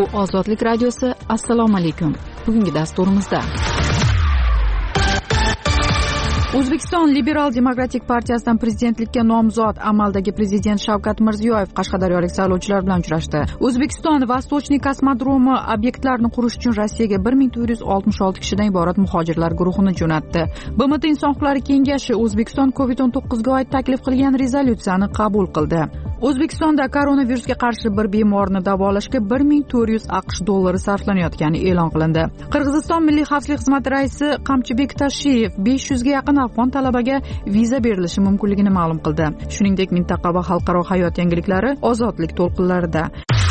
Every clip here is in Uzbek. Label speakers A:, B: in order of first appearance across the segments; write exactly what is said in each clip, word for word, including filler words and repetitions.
A: Ozodlik radiosi. Assalomu alaykum. Bugungi dasturimizda O'zbekiston Liberal demokratik partiyasidan prezidentlikka nomzod amaldagi prezident Shavkat Mirziyoyev qashqadaryolik saylovchilar bilan uchrashdi. O'zbekiston Vostochniy kosmodromi obyektlarini qurish uchun Rossiyaga bir ming to'rt yuz oltmish olti kishidan iborat muhojirlar guruhini jo'natdi. B M T Inson huquqlari kengashi O'zbekiston kovid o'n to'qqizga oid taklif qilgan rezolyutsiyani qabul qildi. O'zbekistonda koronavirusga qarshi bir bemorni davolashga bir ming to'rt yuz AQSh dollari sarflanayotgani e'lon qilindi. Qirg'iziston Milliy xavfsizlik xizmati raisi Qamchibek Tashiyev besh yuzga yaqin afg'on talabaga viza berilishi mumkinligini ma'lum qildi. Shuningdek, mintaqa va xalqaro hayot yangiliklari ozodlik to'lqinlarida.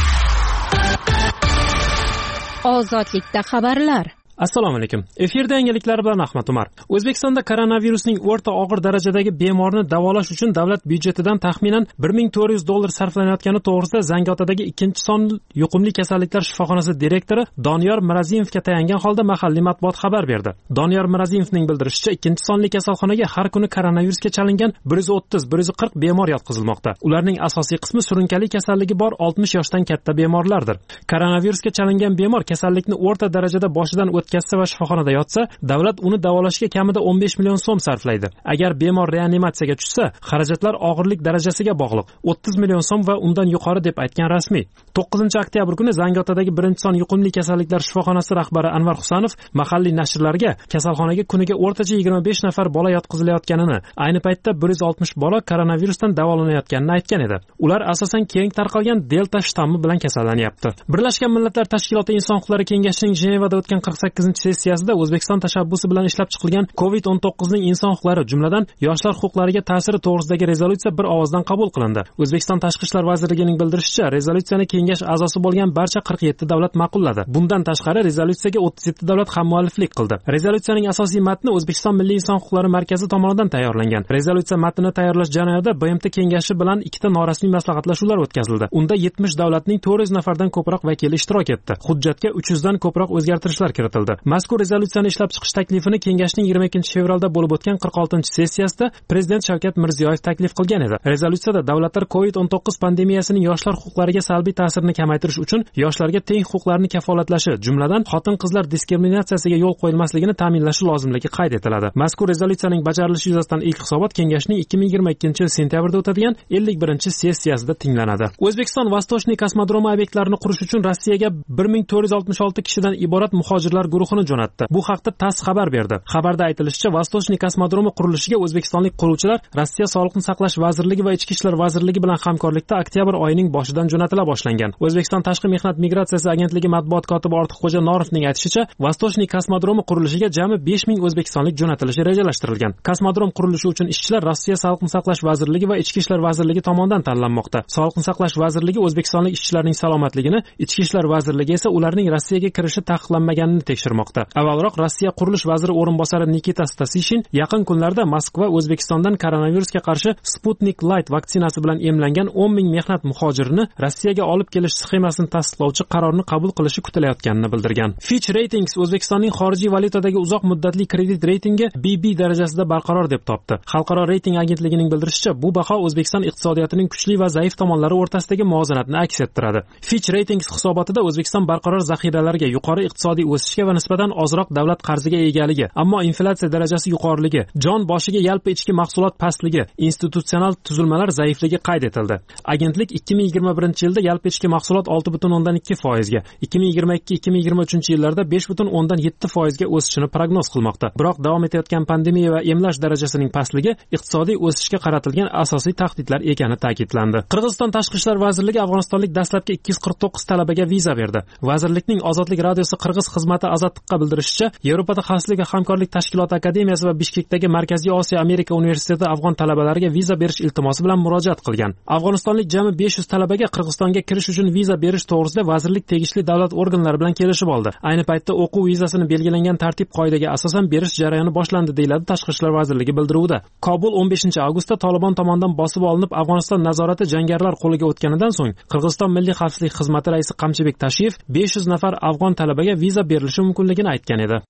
A: Ozodlikda xabarlar.
B: Assalomu alaykum. Efirda yangiliklar bilan Ahmad Umar. O'zbekistonda koronavirusning o'rta og'ir darajadagi bemorni davolash uchun davlat byudjetidan taxminan bir ming to'rt yuz dollar sarflanayotgani to'g'risida Zangiotadagi ikkinchi sonli yuqumli kasalliklar shifoxonasi direktori Doniyor Miraziyevga tayangan holda mahalliy matbuot xabar berdi. Doniyor Miraziyevning bildirishicha, ikkinchi sonli kasalxonaga har kuni koronavirusga chalingan bir yuz o'ttiz bir yuz qirq bemor yotqizilmoqda. Ularning asosiy qismi surunkali kasalligi bor oltmish yoshdan katta bemorlardir. Koronavirusga chalingan bemor kasallikni o'rta darajada boshidan o'tkazsa va shifoxonada yotsa, davlat uni davolashga kamida o'n besh million so'm sarflaydi. Agar bemor reanimatsiyaga tushsa, xarajatlar og'irlik darajasiga bog'liq. o'ttiz million so'm va undan yuqori deb aytgan rasmiy. to'qqizinchi oktyabr kuni Zangiotadagi birinchi son yuqumli kasalliklar shifoxonasi rahbari Anvar Husanov mahalliy nashrlarga kasalxonaga kuniga o'rtacha yigirma besh nafar bola yotqizilayotganini, ayni paytda bir yuz oltmish bola koronavirusdan davolanayotganini aytgan edi. Ular asosan keng tarqalgan delta shtammi bilan kasallanyapti. Birlashgan Millatlar Tashkiloti Inson huquqlari kengashining Jenevada o'tgan qirq sakkizinchi sessiyasida O'zbekiston tashabbusi bilan ishlab chiqilgan kovid o'n to'qqizning inson huquqlari, jumladan yoshlar huquqlariga ta'siri to'g'risidagi rezolyutsiya bir ovozdan qabul qilindi. O'zbekiston Tashqi ishlar vazirligining bildirishicha, rezolyutsiyani kengash a'zosi bo'lgan barcha qirq yetti davlat ma'qulladi. Bundan tashqari rezolyutsiyaga o'ttiz yetti davlat hammualliflik qildi. Rezolyutsiyaning asosiy matni O'zbekiston Milliy inson huquqlari markazi tomonidan tayyorlangan. Rezolyutsiya matnini tayyorlash jarayonida B M T kengashi bilan ikkita norasmiy maslahatlashuvlar o'tkazildi. Unda yetmish davlatning to'rt yuz nafardan ko'proq vakili ishtirok etdi. Hujjatga uch yuzdan ko'proq o'zgartirishlar kiritildi. Mazkur rezolyutsiyani ishlab chiqish taklifini kengashning yigirma ikkinchi fevralda bo'lib o'tgan qirq oltinchi sessiyasida prezident Shavkat Mirziyoyev taklif qilgan edi. Rezolyutsiyada davlatlar kovid o'n to'qqiz pandemiyasining yoshlar huquqlariga salbiy ta'sirini kamaytirish uchun yoshlarga teng huquqlarni kafolatlashi, jumladan xotin-qizlar diskriminatsiyasiga yo'l qo'yilmasligini ta'minlashi lozimligi qayd etiladi. Mazkur rezolyutsiyaning bajarilishi yuzasidan ilk hisobot kengashning ikki ming yigirma ikkinchi yil sentyabrda o'tadigan ellik birinchi sessiyasida tinglanadi. O'zbekiston Vostochniy kosmodromi obyektlarini qurish uchun Rossiyaga bir ming to'rt yuz oltmish olti kishidan iborat muhojirlar guruhini jo'natdi. Bu haqda TASS xabar berdi. Xabarda aytilishicha, Vostochniy kosmodromi qurilishiga o'zbekistonlik quruvchilar Rossiya Sog'liqni saqlash vazirligi va Ichki ishlar vazirligi bilan hamkorlikda oktyabr oyining boshidan jo'natila boshlangan. O'zbekiston Tashqi mehnat migratsiyasi agentligi matbuot kotibi Ortiqxo'ja Norovning aytishicha, Vostochniy kosmodromi qurilishiga jami besh ming o'zbekistonlik jo'natilishi rejalashtirilgan. Kosmodrom qurilishi uchun ishchilar Rossiya Sog'liqni saqlash vazirligi va Ichki ishlar vazirligi tomonidan tanlanmoqda. Sog'liqni saqlash vazirligi o'zbekistonlik ishchilarning salomatligini, Ichki ishlar vazirligi esa ularning Rossiyaga kirishi taqiqlanmaganini tekshirmoqda. Avvalroq Rossiya qurilish vaziri o'rinbosari Nikita Stasishin yaqin kunlarda Moskva O'zbekistondan koronavirusga qarshi Sputnik Light vaksinasi bilan emlangan o'n ming mehnat muhojirini Rossiyaga olib kelish sxemasini tasdiqlovchi qarorni qabul qilishi kutilayotganini bildirgan. Fitch Ratings O'zbekistonning xorijiy valyutadagi uzoq muddatli kredit reytingi B B darajasida barqaror deb topdi. Xalqaro reyting agentligining bildirishicha, bu baho O'zbekiston iqtisodiyotining kuchli va zaif tomonlari o'rtasidagi muvozanatni aks ettiradi. Fitch Ratings hisobotida O'zbekiston barqaror zaxiralarga, yuqori iqtisodiy o'sishga va nisbatan ozroq davlat qarziga egaligi, ammo inflyatsiya darajasi yuqoriligi, jon boshiga yalpi ichki mahsulot pastligi, institutsional tuzilmalar zaifligi qayd etildi. Agentlik ikki ming yigirma birinchi yilda yalpi ichki mahsulot olti butun o'ndan ikki foizga, ikki ming yigirma ikki ikki ming yigirma uchinchi yillarda besh butun o'ndan yetti foizga o'sishini prognoz qilmoqda. Biroq davom etayotgan pandemiya va emlash darajasining pastligi iqtisodiy o'sishga qaratilgan asosiy tahdidlar ekani ta'kidlandi. Qirg'iziston Tashqi ishlar vazirligi afg'onistonlik dastlabki ikki yuz qirq to'qqiz talabaga viza berdi. Vazirlikning Ozodlik radiosi Qirg'iz xizmati Azadliqqa bildirishicha, Yevropada xavfsizlik va hamkorlik tashkiloti akademiyasi va Bishkekdagi Markaziy Osiyo Amerika universiteti afg'on talabalariga viza berish iltimosi bilan murojaat qilgan. Afg'onistonlik jami besh yuz talabaga Qirg'izistonga kirish uchun viza berish to'g'risida vazirlik tegishli davlat organlari bilan kelishib oldi. Ayni paytda o'quv vizasini belgilangan tartib-qoidaga asosan berish jarayoni boshlandi, deyiladi Tashqi ishlar vazirligi bildiruvida. Kobul o'n beshinchi avgustda Tolibon tomonidan bosib olinib, Afg'oniston nazorati jangarilar qo'liga o'tganidan so'ng Qirg'iziston Milliy xavfsizlik xizmati raisi Qamchibek Tashiyev besh yuz nafar afg'on talabaga viza berilishi mumkinligini aytgan edi.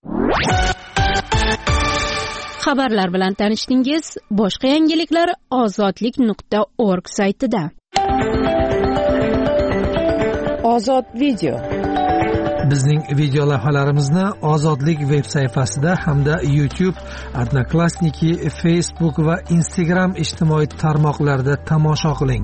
A: Xabarlar bilan tanishdingiz. Boshqa yangiliklar ozodlik nuqta org saytida. Ozod video.
C: Bizning video lavhalarimizni Ozodlik veb sayfasida hamda YouTube, Odnoklassniki, Facebook va Instagram ijtimoiy tarmoqlarida tomosha qiling.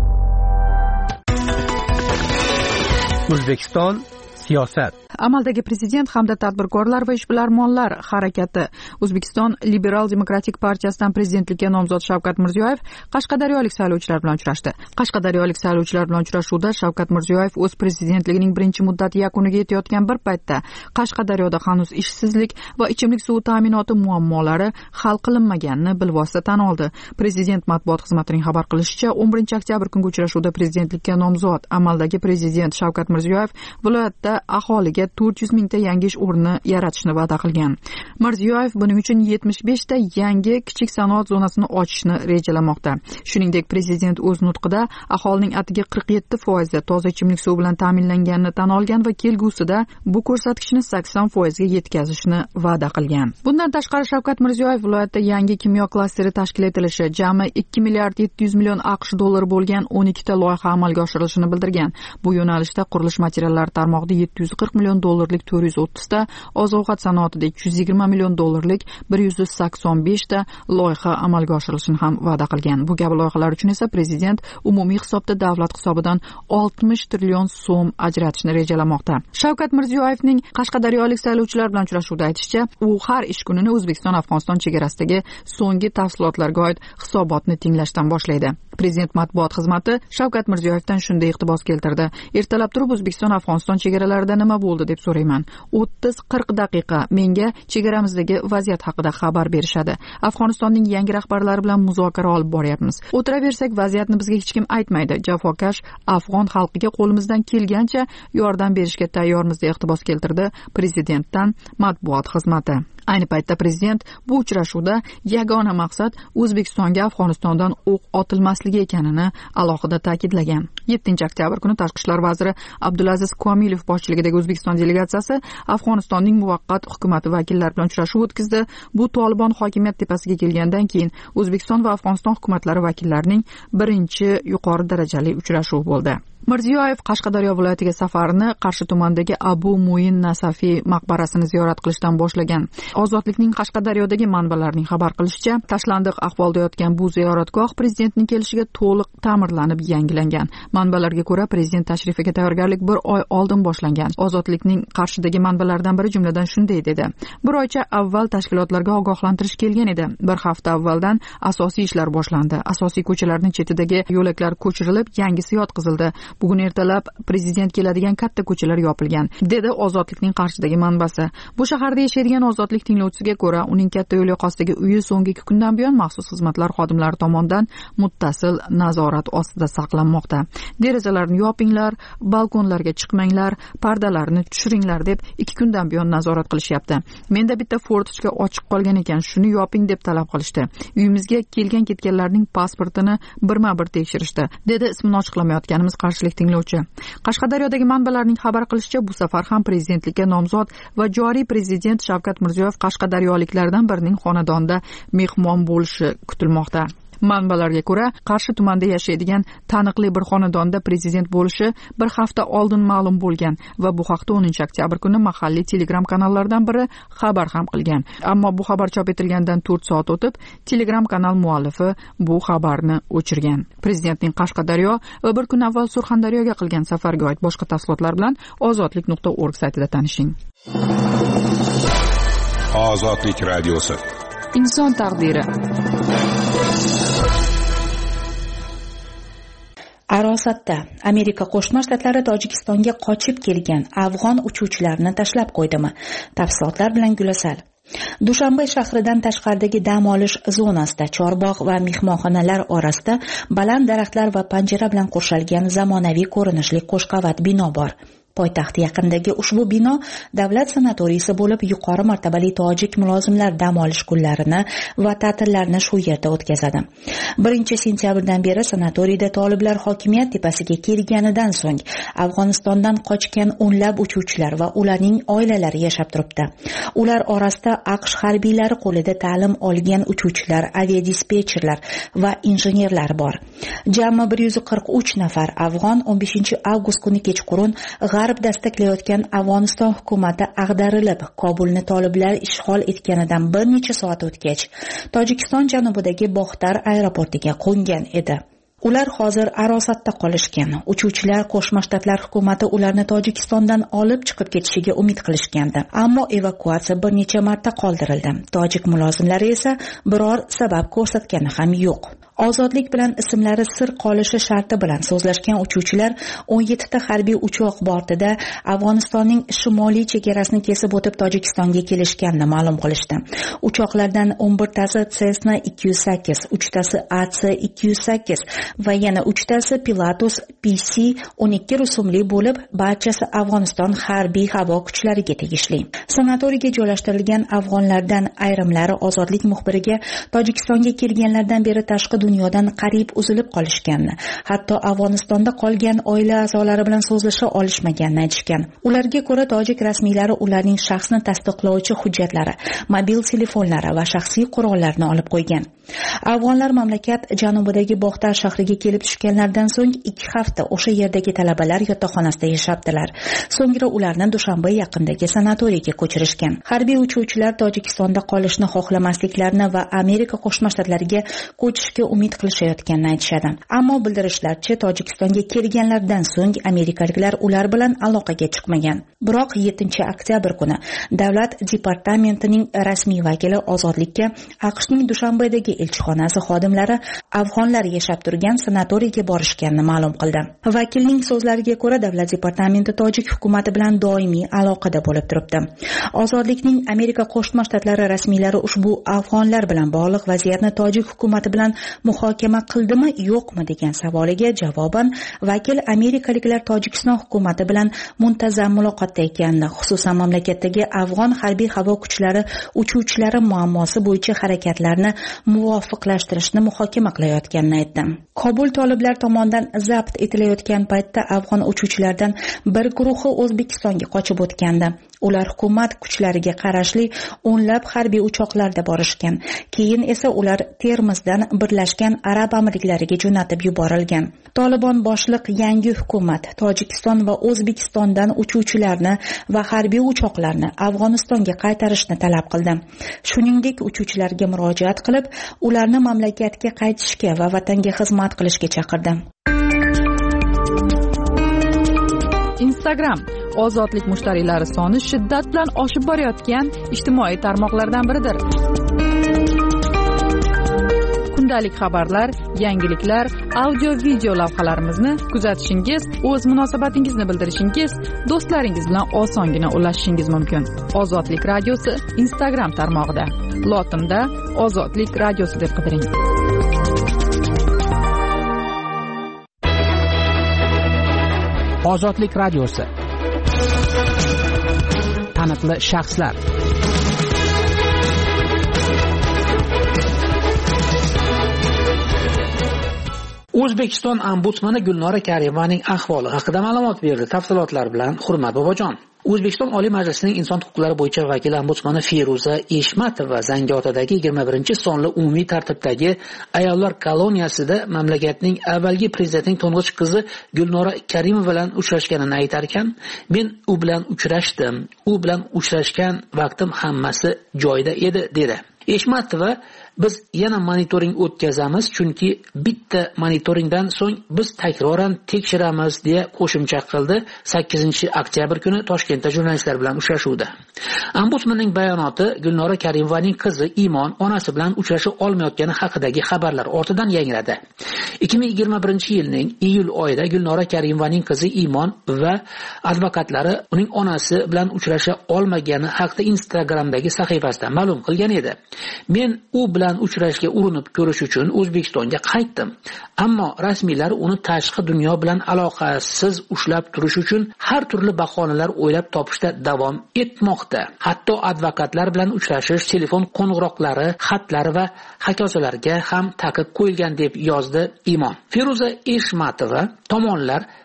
C: O'zbekiston siyosat.
A: Amaldagi prezident hamda tadbirkorlar va ishbilarmonlar harakati. O'zbekiston Liberal Demokratik partiyasidan prezidentlikka nomzod Shavkat Mirziyoyev qashqadaryolik saylovchilar bilan uchrashdi. Qashqadaryolik saylovchilar bilan uchrashuvda Shavkat Mirziyoyev o'z prezidentligining birinchi muddati yakuniga yetayotgan bir paytda Qashqadaryoda hanuz ishsizlik va ichimlik suvi ta'minoti muammolari hal qilinmaganini bilvosita tan oldi. Prezident matbuot xizmatining xabar qilishicha, o'n birinchi oktyabr kungi uchrashuvda prezidentlikka nomzod amaldagi prezident Shavkat Mirziyoyev viloyatda aholiga to'rt yuz mingta yangi ish o'rni yaratishni va'da qilgan. Mirziyoyev buning uchun yetmish beshta yangi kichik sanoat zonasini ochishni rejalamoqda. Shuningdek, prezident o'z nutqida aholining atigi qirq yetti foiz toza ichimlik suvi bilan ta'minlanganini tan olgan va kelgusida bu ko'rsatkichni sakson foiz ga yetkazishni va'da qilgan. Bundan tashqari Shavkat Mirziyoyev viloyatda yangi kimyo klasteri tashkil etilishi, jami ikki milliard yetti yuz million aqsh dollari bo'lgan o'n ikkita loyiha amalga oshirilishini bildirgan. Bu yo'nalishda qurilish materiallari tarmog'ida yetti yuz qirq million dollarlik to'rt yuz o'ttiz ta, oziq-ovqat sanoatida ikki yuz yigirma million dollarlik bir yuz sakson besh ta loyiha amalga oshirilishini ham va'da qilgan. Bu kabi loyihalar uchun esa prezident umumiy hisobda davlat hisobidan oltmish trillion so'm ajratishni rejalamoqda. Shavkat Mirziyoyevning qashqadaryolik saylovchilar bilan uchrashuvda aytishicha, u har ish kunini O'zbekiston-Afg'oniston chegarasidagi so'nggi tafsilotlarga oid hisobotni tinglashdan boshlaydi. Prezident matbuot xizmati Shavkat Mirziyoyevdan shunday iqtibos keltirdi: "Ertalab turib O'zbekiston-Afg'oniston chegaralarida nima bo'ldi deb so'rayman. o'ttiz qirq daqiqa menga chegaramizdagi vaziyat haqida xabar berishadi. Afg'onistonning yangi rahbarlari bilan muzokara olib boryapmiz. O'tiraversak vaziyatni bizga hech kim aytmaydi. Jafokash afg'on xalqiga qo'limizdan kelgancha yordam berishga tayyormiz" deb iqtibos keltirdi prezidentdan matbuot xizmati. Ayni paytda prezident bu uchrashuvda yagona maqsad O'zbekistonga Afg'onistondan o'q otilmasligi ekanini alohida ta'kidlagan. yettinchi oktyabr kuni Tashqi ishlar vaziri Abdulaziz Komilov boshchiligidagi O'zbekiston delegatsiyasi Afg'onistonning muvaqqat hukumati vakillari bilan uchrashuv o'tkazdi. Bu Tolibon hokimiyat tepasiga kelgandan keyin O'zbekiston va Afg'oniston hukumatlari vakillarining birinchi yuqori darajali uchrashuvi bo'ldi. Mirziyoyev Qashqadaryo viloyatiga safarini Qarshi tumanidagi Abu Muin Nasafiy maqbarasini ziyorat qilishdan boshlagan. Ozodlikning Qashqadaryodagi manbalarining xabar qilishicha, tashlandiq ahvolda yotgan bu ziyoratgoh prezidentning kelishiga to'liq ta'mirlanib yangilangan. Manbalarga ko'ra, prezident tashrifiga tayyorgarlik bir oy oldin boshlangan. Ozodlikning Qarshidagi manbalaridan biri jumladan shunday dedi: "Bir oycha avval tashkilotlarga ogohlantirish kelgan edi. Bir hafta avvaldan asosiy ishlar boshlandi. Asosiy ko'chalarning chetidagi yo'laklar ko'chirilib, yangisi yotqizildi. Bugun ertalab prezident keladigan katta ko'chalar yopilgan", dedi Ozodlikning Qarshidagi manbasi. Bu shaharda yashaydigan Ozodlik tinglovchisiga ko'ra, uning katta yo'l yoqasidagi uyi so'nggi ikki kundan buyon maxsus xizmatlar xodimlari tomonidan muttasil nazorat ostida saqlanmoqda. "Derazalarni yopinglar, balkonlarga chiqmanglar, pardalarni tushiringlar" deb ikki kundan buyon nazorat qilishyapti. "Menda bitta fortochka ochiq qolgan ekan, shuni yoping" deb talab qilishdi. "Uyimizga kelgan ketganlarning pasportini birma-bir tekshirishdi", dedi ismini ochiqlamayotganimiz Qarshi tinglovchi. Qashqadaryodagi manbalarning xabar qilishicha, bu safar ham prezidentlikka nomzod va joriy prezident Shavkat Mirziyoyev qashqadaryoliklardan birining xonadonida mehmon bo'lishi kutilmoqda. Manbalarga ko'ra, Qarshi tumanida yashaydigan taniqli bir xonadonda prezident bo'lishi bir hafta oldin ma'lum bo'lgan va bu haqda o'ninchi oktyabr kuni mahalliy Telegram kanallaridan biri xabar ham qilgan. Ammo bu xabar chop etilgandan to'rt soat o'tib, Telegram kanal muallifi bu xabarni o'chirgan. Prezidentning Qashqadaryo va bir kun avval Surxondaryoga qilgan safarga oid boshqa tafsilotlar bilan ozodlik nuqta org saytida tanishing.
D: Ozodlik radiosi.
A: Inson taqdiri.
E: Arosatda Amerika Qo'shma Shtatlari Tojikistonga qochib kelgan afg'on uchuvchilarni tashlab qo'ydimi? Tafsilotlar bilan Gulasal. Dushanbe shahridan tashqaridagi dam olish zonasida chorbog' va mehmonxonalar orasida baland daraxtlar va panjara bilan qurshalgan zamonaviy ko'rinishli qo'shqavat bino bor. Poytaxt yaqinidagi ushbu bino davlat sanatoriysi bo'lib, yuqori martabali tojik mulozimlar dam olish kunlarini va ta'tillarni shu yerda o'tkazadi. birinchi sentyabrdan beri sanatoriyda toliblar hokimiyat tepasiga kelganidan so'ng Afg'onistondan qochgan o'nlab uchuvchilar va ularning oilalari yashab turibdi. Ular orasida AQSh harbiylari qo'lida ta'lim olgan uchuvchilar, aviadispetcherlar va injenerlar bor. Jami bir yuz qirq uch nafar afg'on o'n beshinchi avgust kuni kechqurun G'arb dastaklayotgan Afg'oniston hukumati ag'darilib, Kobulni toliblar ishg'ol etganidan bir necha soat o'tgach, Tojikiston janubidagi Bog'tar aeroportiga qo'ngan edi. Ular hozir arosatda qolishgan. Uchuvchilar Qo'shma Shtatlar hukumati ularni Tojikistondan olib chiqib ketishiga umid qilishgandi. Ammo evakuatsiya bir necha marta qoldirildi. Tojik mulozimlari esa biror sabab ko'rsatgani ham yo'q. Ozodlik bilan ismlari sir qolishi sharti bilan so'zlashgan uchuvchilar o'n yetti ta harbiy uchoq bortida Afg'onistonning shimoliy chegarasini kesib o'tib Tojikistonga kelishganini ma'lum qilishdi. Uchoqlardan o'n bir tasi Cessna ikki yuz sakkiz, uch tasi A C ikki yuz sakkiz va yana uch tasi Pilatus P C o'n ikki rusumli bo'lib, barchasi Afg'oniston harbiy havo kuchlariga tegishli. Sanatoriyga joylashtirilgan afg'onlardan ayrimlari Ozodlik muxbiriga Tojikistonga kelganlardan beri tashqi dunyodan qariyb uzilib qolishganini, hatto Afg'onistonda qolgan oila a'zolari bilan so'zlasha olishmaganini aytishgan. Ularga ko'ra, tojik rasmiylari ularning shaxsni tasdiqlovchi hujjatlari, mobil telefonlari va shaxsiy qurollarni olib qo'ygan. Afg'onlar mamlakat janubidagi Bog'tar shahriga kelib tushganlardan so'ng ikki hafta o'sha yerdagi talabalar yotoqxonasida yashabdilar. So'ngra ularni Dushanba yaqindagi sanatoriyga ko'chirishgan. Harbiy uchuvchilar Tojikistonda qolishni xohlamasliklarini va Amerika Qo'shma Shtatlariga ko'chishga umid qilishayotganini aytishadi. Ammo bildirishlarcha, Tojikistonga kelganlardan so'ng amerikaliklar ular bilan aloqaga chiqmagan. Biroq yettinchi oktyabr kuni Davlat departamentining rasmiy vakili Ozodlikka AQShning Dushanbadagi elchixonasi xodimlari afg'onlar yashab turgan sanatoriyga borishganini ma'lum qildi. Vakilning so'zlariga ko'ra, Davlat departamenti tojik hukumati bilan doimiy aloqada bo'lib turibdi. Ozodlikning Amerika Qo'shma Shtatlari rasmiylari ushbu afg'onlar bilan bog'liq vaziyatni tojik hukumati bilan muhokama qildimi, yo'qmi degan savoliga javoban vakil amerikaliklar Tojikiston hukumati bilan muntazam muloqotda ekanini, xususan mamlakatdagi afg'on harbiy havo kuchlari uchuvchilari muammosi bo'yicha harakatlarni muvofiqlashtirishni muhokama qilayotganini aytdi. Kobul toliblar tomonidan zabt etilayotgan paytda afg'on uchuvchilardan bir guruhi O'zbekistonga qochib o'tgandi. Ular hukumat kuchlariga qarashli o'nlab harbiy uchoqlarda borishgan. Keyin esa ular Termizdan Birlashgan Arab Amirliklariga jo'natib yuborilgan. Tolibon boshliq yangi hukumat Tojikiston va O'zbekistondan uchuvchilarni va harbiy uchoqlarni Afg'onistonga qaytarishni talab qildi. Shuningdek, uchuvchilarga murojaat qilib, ularni mamlakatga qaytishga va vatanga xizmat qilishga chaqirdi.
A: Instagram ozodlik mushtariylari soni shiddat bilan oshib borayotgan ijtimoiy tarmoqlardan biridir. Kundalik xabarlar, yangiliklar, audio-video lavhalarimizni kuzatishingiz, o'z munosabatingizni bildirishingiz, do'stlaringiz bilan osongina ulashishingiz mumkin. Ozodlik radiosi Instagram tarmog'ida. Lotinda Ozodlik radiosi deb qidiring.
F: Ozodlik radiosi. Taniqli shaxslar. O'zbekiston ombudsmani Gulnora Karimovaning ahvoli haqida ma'lumot berdi. Tafsilotlar bilan Hurmat Bobojon. O'zbekiston Oliy Majlisining inson huquqlari bo'yicha vakil ombudsmani Feruza Eshmatova Zangiotadagi yigirma birinchi sonli umumiy tartibdagi ayollar koloniyasida mamlakatning avvalgi prezidentining to'ng'ich qizi Gulnora Karimova bilan uchrashganini aytar ekan, men u bilan uchrashdim. U bilan uchrashgan vaqtim hammasi joyida edi, dedi. Eshmatova biz yana monitoring o'tkazamiz, chunki bitta monitoringdan so'ng biz takroran tekshiramiz deya qo'shimcha qildi sakkizinchi oktyabr kuni Toshkentda jurnalistlar bilan uchrashuvda. Ombudsmanning bayonoti Gulnora Karimovaning qizi Imon onasi bilan uchrasha olmayotgani haqidagi xabarlar ortidan yangradi. ikki ming yigirma birinchi yilning iyul oyida Gulnora Karimovaning qizi Imon va advokatlari uning onasi bilan uchrasha olmagani haqida Instagramdagi sahifasida ma'lum qilgan edi. Men u bilan uchrashga urinib ko'rish uchun O'zbekistonga qaytdim. Ammo rasmiylar uni tashqi dunyo bilan aloqasiz ushlab turish uchun har turli bahonalar o'ylab topishda davom etmoqda. Hatto advokatlar bilan uchrashish, telefon qo'ng'iroqlari, xatlari va hikoyalarga ham taqiq qo'yilgan deb yozdi Imon. Feruza Eshmatova tomonlar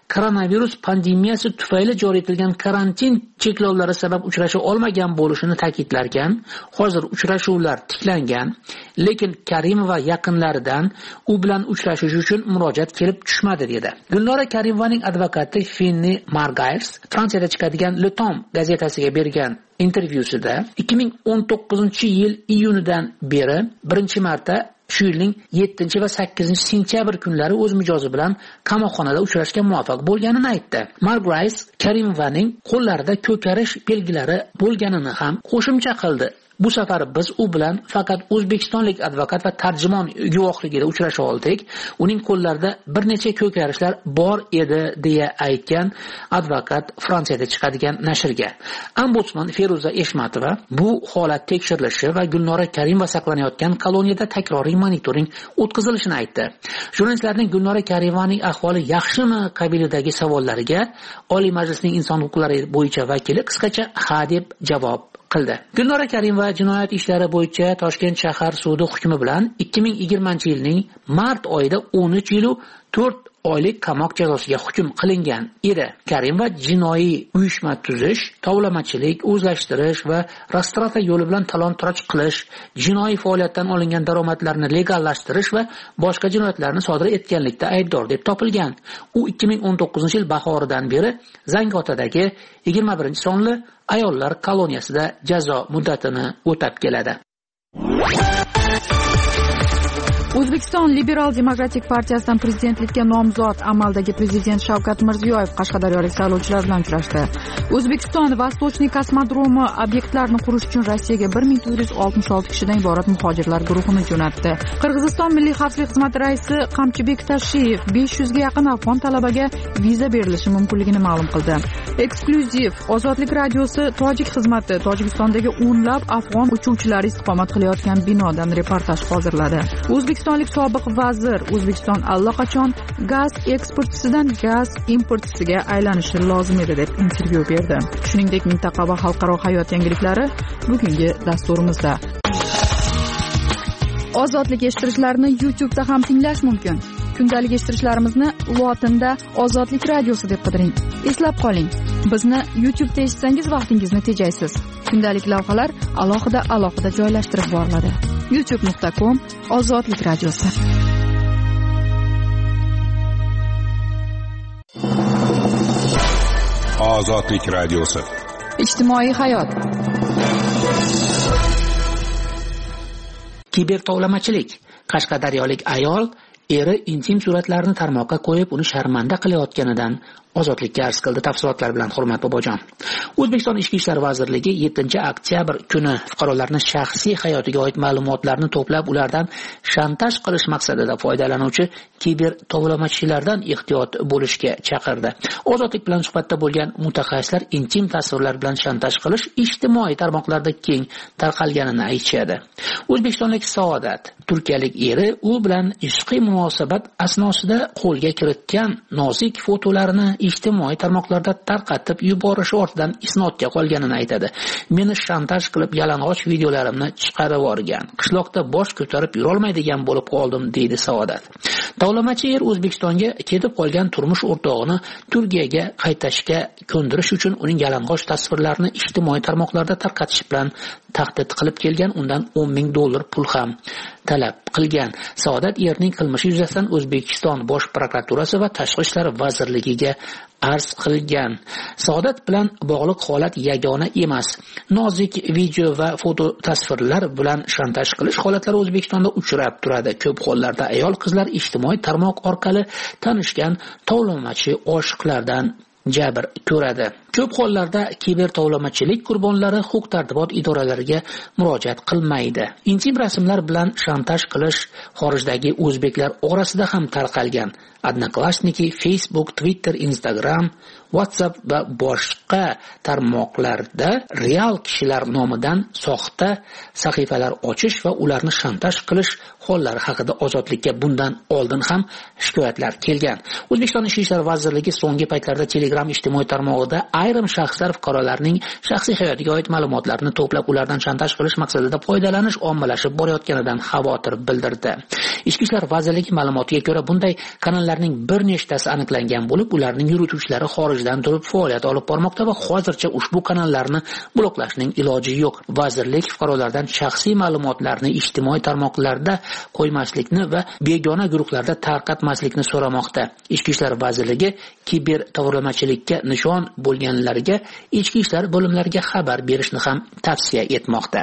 F: koronavirus pandemiyasi tufayli joriy etilgan karantin cheklovlari sabab uchrasha olmagan bo'lishini ta'kidlarkan, hozir uchrashuvlar tiklangan, lekin Karimova yaqinlaridan u bilan uchrashish uchun murojaat kelib tushmadi dedi. Gulnora Karimovaning advokati Finni Margayers Fransiyada chiqadigan Le Temps gazetasiga bergan intervyusida ikki ming o'n to'qqizinchi yil iyunidan beri birinchi marta shu yilning yettinchi va sakkizinchi sentyabr kunlari o'z mijozi bilan qamoqxonada uchrashga muvaffaq bo'lganini aytdi. Margayers Karimovaning qo'llarida ko'karish belgilari bo'lganini ham qo'shimcha qildi. Bu safar biz u bilan faqat o'zbekistonlik advokat va tarjimon guvohligida uchrasha oldik. Uning qo'llarida bir necha ko'karishlar bor edi, deya aytgan advokat Fransiyada chiqadigan nashrga. Ombudsman Feruza Eshmatova bu holat tekshirilishi va Gulnora Karimova saqlanayotgan koloniyada takroriy monitoring o'tkazilishini aytdi. Jurnalistlarning Gulnora Karimovaning ahvoli yaxshimi qabilidagi savollariga Oliy Majlisning inson huquqlari bo'yicha vakili qisqacha ha deb javob qildi. Gulnora Karimova jinoyat ishlari bo'yicha Toshkent shahar sudi hukmi bilan ikki ming yigirmanchi yilning mart oyida o'n uch yil to'rt oylik qamoq jazosiga hukm qilingan edi. Karimova jinoiy uyushma tuzish, tovlamachilik, o'zlashtirish va restoratsiya yo'li bilan talon-toroj qilish, jinoiy faoliyatdan olingan daromadlarni legallashtirish va boshqa jinoyatlarni sodir etganlikda aybdor deb topilgan. U ikki ming o'n to'qqizinchi yil bahoridan beri Zangiotadagi yigirma birinchi sonli ayollar koloniyasida jazo muddatini o'tab keladi.
A: O'zbekiston Liberal Demokratik partiyasidan prezidentlikka nomzod amaldagi prezident Shavkat Mirziyoyev qashqadaryolik saylovchilar bilan uchrashdi. O'zbekiston Vostochniy kosmodromi obyektlarini qurish uchun Rossiyaga bir ming to'rt yuz oltmish olti kishidan iborat muhojirlar guruhini jo'natdi. Qirg'iziston Milliy xavfsizlik xizmati raisi Qamchibek Tashiyev besh yuzga yaqin afg'on talabaga viza berilishi mumkinligini ma'lum qildi. Eksklyuziv Ozodlik radiosi Tojik xizmati Tojikistondagi o'nlab afg'on uchuvchilar istiqomat qilayotgan binodan reportaj hozirladi. O'zbekistonlik sobiq vazir O'zbekiston allaqachon gaz eksportchisidan gaz importchisiga aylanishi lozim edi deb intervyu berdi. Shuningdek, mintaqa va xalqaro hayot yangiliklari bugungi dasturimizda. Ozodlik eshittirishlarni YouTube'da ham tinglash mumkin. Kundalik eshittirishlarimizni lotinda Ozodlik radiosi deb qidiring. Eslab qoling, bizni YouTube'da eshitsangiz vaqtingizni tejaysiz. Kundalik lavhalar alohida alohida joylashtirib boriladi. youtube nuqta com Ozodlik radiosi.
D: Ozodlik radiosi.
A: Ijtimoiy hayot.
F: Kibertovlamachilik. Qashqadaryolik ayol eri intim suratlarni tarmoqqa qo'yib, uni sharmanda qilayotganidan ozodlikka arz qildi. Tafsilotlar bilan Hurmat Bobojon. O'zbekiston Ichki ishlar vazirligi yettinchi oktyabr kuni fuqarolarning shaxsiy hayotiga oid ma'lumotlarni to'plab, ulardan shantaj qilish maqsadida foydalanuvchi kiber tovlamachilardan ehtiyot bo'lishga chaqirdi. Ozodlik bilan suhbatda bo'lgan mutaxassislar intim tasvirlar bilan shantaj qilish ijtimoiy tarmoqlarda keng tarqalganini aytishadi. O'zbekistonlik Saodat turkiyalik eri u bilan ishqiy munosabat asnosida qo'lga kiritgan nozik fotolarni ijtimoiy tarmoqlarda tarqatib yuborish ortidan isnodga qolganini aytadi. Meni shantaj qilib yalang'och videolarimni chiqarib yuborgan. Qishloqda bosh ko'tarib yura olmaydigan bo'lib qoldim, deydi Saodat. Tovlamachi er O'zbekistonga ketib qolgan turmush o'rtog'ini Turkiyaga qaytashga ko'ndirish uchun uning yalang'och tasvirlarini ijtimoiy tarmoqlarda tarqatish bilan tahdid qilib kelgan, undan o'n ming dollar pul ham talab qilgan. Saodat erning qilmishi yuzasidan O'zbekiston Bosh prokuraturasi va Tashqi ishlar vazirligiga arz qilgan. Saodat bilan bog'liq holat yagona emas. Nozik video va foto tasvirlar bilan shantaj qilish holatlari O'zbekistonda uchrab turadi. Ko'p hollarda ayol qizlar ijtimoiy tarmoq orqali tanishgan tovlamachi oshiqlardan jabr ko'radi. Ko'p hollarda kiber tovlamachilik qurbonlari huquq-tartibot idoralariga murojaat qilmaydi. Intim rasmlar bilan shantaj qilish xorijdagi o'zbeklar orasida ham tarqalgan. Odnoklassniki, Facebook, Twitter, Instagram, WhatsApp va boshqa tarmoqlarda real kishilar nomidan soxta sahifalar ochish va ularni shantaj qilish hollari haqida ozodlikka bundan oldin ham shikoyatlar kelgan. O'zbekiston Ichki ishlar vazirligi so'nggi paytlarda Telegram ijtimoiy tarmog'ida ayrim shaxslar fuqarolarning shaxsiy hayotiga oid ma'lumotlarni to'plab ulardan shantaj qilish maqsadida foydalanish ommalashib borayotganidan xavotir bildirdi. Ichki ishlar vazirligi ma'lumotiga ko'ra, bunday kanallarning bir nechtasi aniqlangan bo'lib, ularning yurituvchilari xorijdan turib faoliyat olib bormoqda va hozircha ushbu kanallarni bloklashning iloji yo'q. Vazirlik fuqarolardan shaxsiy ma'lumotlarni ijtimoiy tarmoqlarda qo'ymaslikni va begona guruhlarda tarqatmaslikni so'ramoqda. Ichki ishlar vazirligi kiber to'g'rilamachilikka nishon bo'lganlarga ichki ishlar bo'limlariga xabar berishni ham tavsiya etmoqda.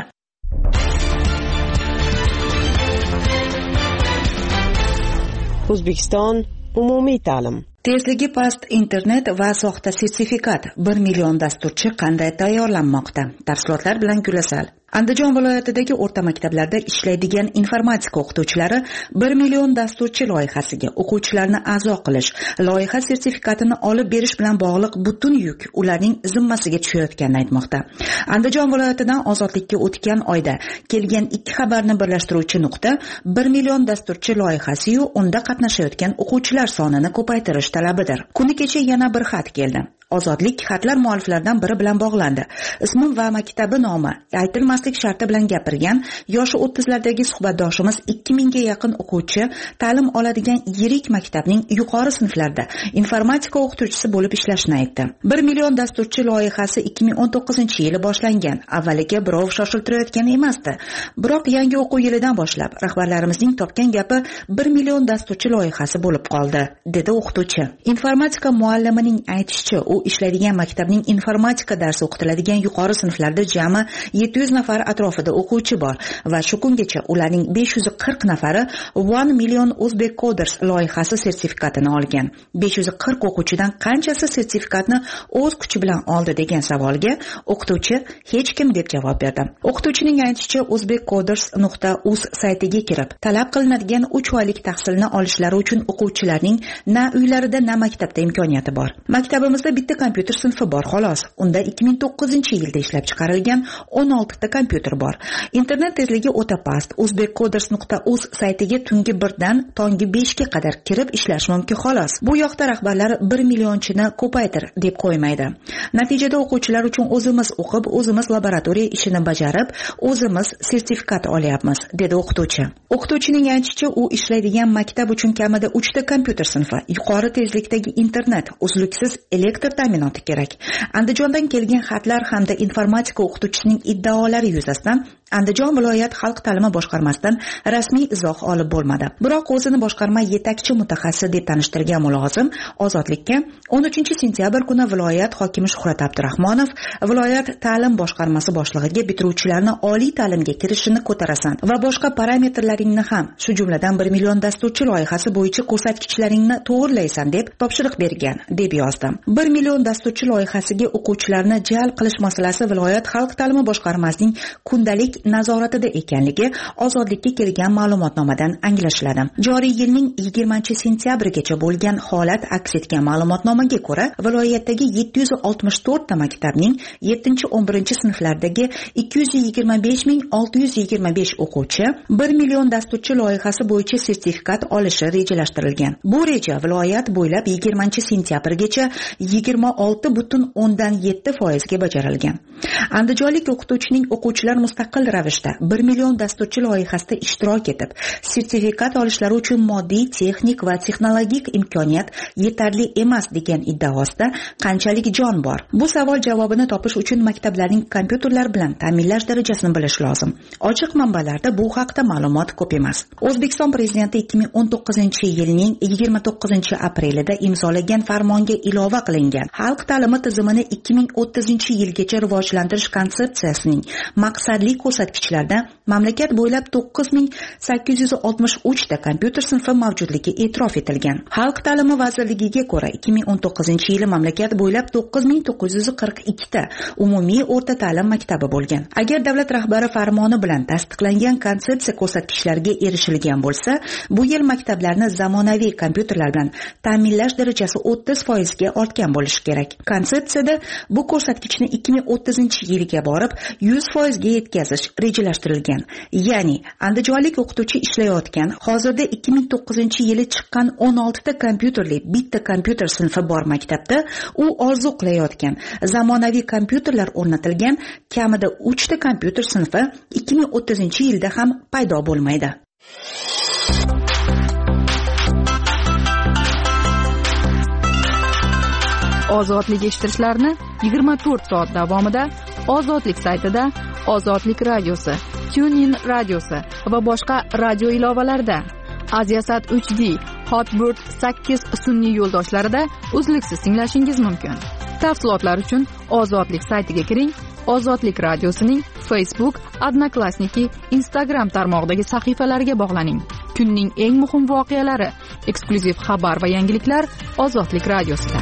G: O'zbekiston umumiy ta'lim.
E: Tezligi past internet va soxta sertifikat. bir million dasturchi qanday tayyorlanmoqda? Tafsilotlar bilan Gulasal. Andijon viloyatidagi o'rta maktablarda ishlaydigan informatika o'qituvchilari bir million dasturchi loyihasiga o'quvchilarni a'zo qilish, loyiha sertifikatini olib berish bilan bog'liq butun yuk ularning zimmasiga tushayotganini aytmoqda. Andijon viloyatidan ozodlikka o'tgan oyda kelgan ikki xabarni birlashtiruvchi nuqta bir million dasturchi loyihasi-yu unda qatnashayotgan o'quvchilar sonini ko'paytirish talabidir. Kuni kecha yana bir xat keldi. Ozodlik xatlar mualliflaridan biri bilan bog'landi. Ismi va maktabi nomi aytilmaslik sharti bilan gapirgan yoshi o'ttizlardagi suhbatdoshimiz ikki mingga yaqin o'quvchi ta'lim oladigan yirik maktabning yuqori sinflarida informatika o'qituvchisi bo'lib ishlashini aytdi. bir million dasturchi loyihasi ikki ming o'n to'qqizinchi yili boshlangan. Avvaliga birov shoshiltirayotgan emasdi. Biroq yangi o'quv yilidan boshlab rahbarlarimizning topgan gapi bir million dasturchi loyihasi bo'lib qoldi, dedi o'qituvchi. Informatika muallimining aytishicha, u ishlaydigan maktabning informatika darsi o'qitiladigan yuqori sinflarda jami yetti yuz nafar atrofida o'quvchi bor va shu kungacha ularning besh yuz qirq nafari one million Uzbek Coders loyihasi sertifikatini olgan. besh yuz qirq o'quvchidan qanchasi sertifikatni o'z kuchi bilan oldi degan savolga o'qituvchi hech kim deb javob berdi. O'qituvchining aytishicha, uzbek coders nuqta uz saytiga kirib, talab qilinadigan uch oylik tahsilni olishlari uchun o'quvchilarning na uylarida na maktabda imkoniyati bor. Maktabimizda bitta kompyuter sinfi bor xolos. Unda ikki ming to'qqizinchi yilda ishlab chiqarilgan o'n olti ta kompyuter bor. Internet tezligi o'ta past. uzbek coders nuqta uz saytiga tungi birdan tongi beshga qadar kirib ishlash mumkin xolos. Bu yoqda rahbarlar bir millionchini ko'paytir deb qo'ymaydi. Natijada o'quvchilar uchun o'zimiz o'qib, o'zimiz laboratoriya ishini bajarib, o'zimiz sertifikat olyapmiz, dedi o'qituvchi. O'qituvchining aytishicha, u ishlaydigan maktab uchun kamida uch ta kompyuter sinfi, yuqori tezlikdagi internet, uzluksiz elektr ta'minoti kerak. Andijondan kelgan xatlar hamda informatika o'qituvchisining iddaolari yuzasidan Andijon viloyat xalq ta'limi boshqarmasidan rasmiy izoh olib bo'lmadi. Biroq o'zini boshqarma yetakchi mutaxassis deb tanishtirgan mulozim Ozodlikka o'n uchinchi sentyabr kuni viloyat hokimi Shuhrat Abdurahmonov viloyat ta'lim boshqarmasi boshlig'iga bitiruvchilarni oliy ta'limga kirishini ko'tarasan va boshqa parametrlaringni ham, shu jumladan bir million dasturchi loyihasi bo'yicha ko'rsatkichlaringni to'g'irlaysan deb topshiriq bergan, deb yozdi. bir million dasturchi loyihasiga o'quvchilarni jalb qilish masalasi viloyat xalq ta'limi boshqarmasining kundalik nazoratida ekanligi Ozodlikka kelgan ma'lumotnomadan anglashiladi. Joriy yilning yigirmanchi sentyabrigacha bo'lgan holat aks etgan ma'lumotnomaga ko'ra, viloyatdagi yetti yuz oltmish to'rt ta maktabning yettinchi o'n birinchi sinflardagi ikki yuz yigirma besh ming olti yuz yigirma besh o'quvchi bir million dasturchi loyihasi bo'yicha sertifikat olishi rejalashtirilgan. Bu reja viloyat bo'ylab yigirmanchi sentyabrgacha yigirma olti butun o'ndan yetti foiz ga bajarilgan. Andijonlik o'qituvchining o'quvchilar mustaqil ravishda bir million dasturchi loyihasida ishtirok etib, sertifikat olishlari uchun moddiy, texnik va texnologik imkoniyat yetarli emas degan iddaosida qanchalik jon bor? Bu savol javobini topish uchun maktablarning kompyuterlar bilan ta'minlash darajasini bilish lozim. Ochiq manbalarda bu haqda ma'lumot ko'p emas. O'zbekiston prezidenti ikki ming o'n to'qqizinchi yilning yigirma to'qqizinchi aprelida imzolagan farmonga ilova qilingan xalq ta'limi tizimini ikki ming o'ttizinchi yilgacha rivojlantirish konsepsiyasining maqsadli ko'rsatkichlarda mamlakat bo'ylab to'qqiz ming sakkiz yuz oltmish uch ta kompyuter sinfi mavjudligi e'tirof etilgan. Xalq ta'limi vazirligiga ko'ra ikki ming o'n to'qqizinchi yili mamlakat bo'ylab to'qqiz ming to'qqiz yuz qirq ikki ta umumiy o'rta ta'lim maktabi bo'lgan. Agar davlat rahbari farmoni bilan tasdiqlangan konsepsiya ko'rsatkichlariga erishilgan bo'lsa, bu yil maktablarni zamonaviy kompyuterlar bilan ta'minlash darajasi o'ttiz foiz ga ortgan bo'lishi kerak. Konsepsiyada bu ko'rsatkichni ikki ming o'ttizinchi yilga borib yuz foiz ga yetkazish qilish rejalashtirilgan. Ya'ni andijonlik o'qituvchi ishlayotgan, hozirda ikki ming to'qqizinchi yili chiqqan o'n oltita kompyuterli bitta kompyuter sinfi bor maktabda u orzu qilayotgan zamonaviy kompyuterlar o'rnatilgan kamida uchta kompyuter sinfi ikki ming o'ttizinchi yilda ham paydo bo'lmaydi.
A: Ozodlik eshittirishlarni yigirma to'rt soat davomida Ozodlik saytida, Ozodlik radiosi, TuneIn radiosi va boshqa radio ilovalarida, Aziasat uch D, Hotbird sakkiz sun'iy yo'ldoshlarida uzluksiz tinglashingiz mumkin. Tafsilotlar uchun Ozodlik saytiga kiring. Ozodlik radiosining Facebook, Odnoklassniki, Instagram tarmog'idagi sahifalariga bog'laning. Kunning eng muhim voqealari, eksklyuziv xabar va yangiliklar Ozodlik radiosida.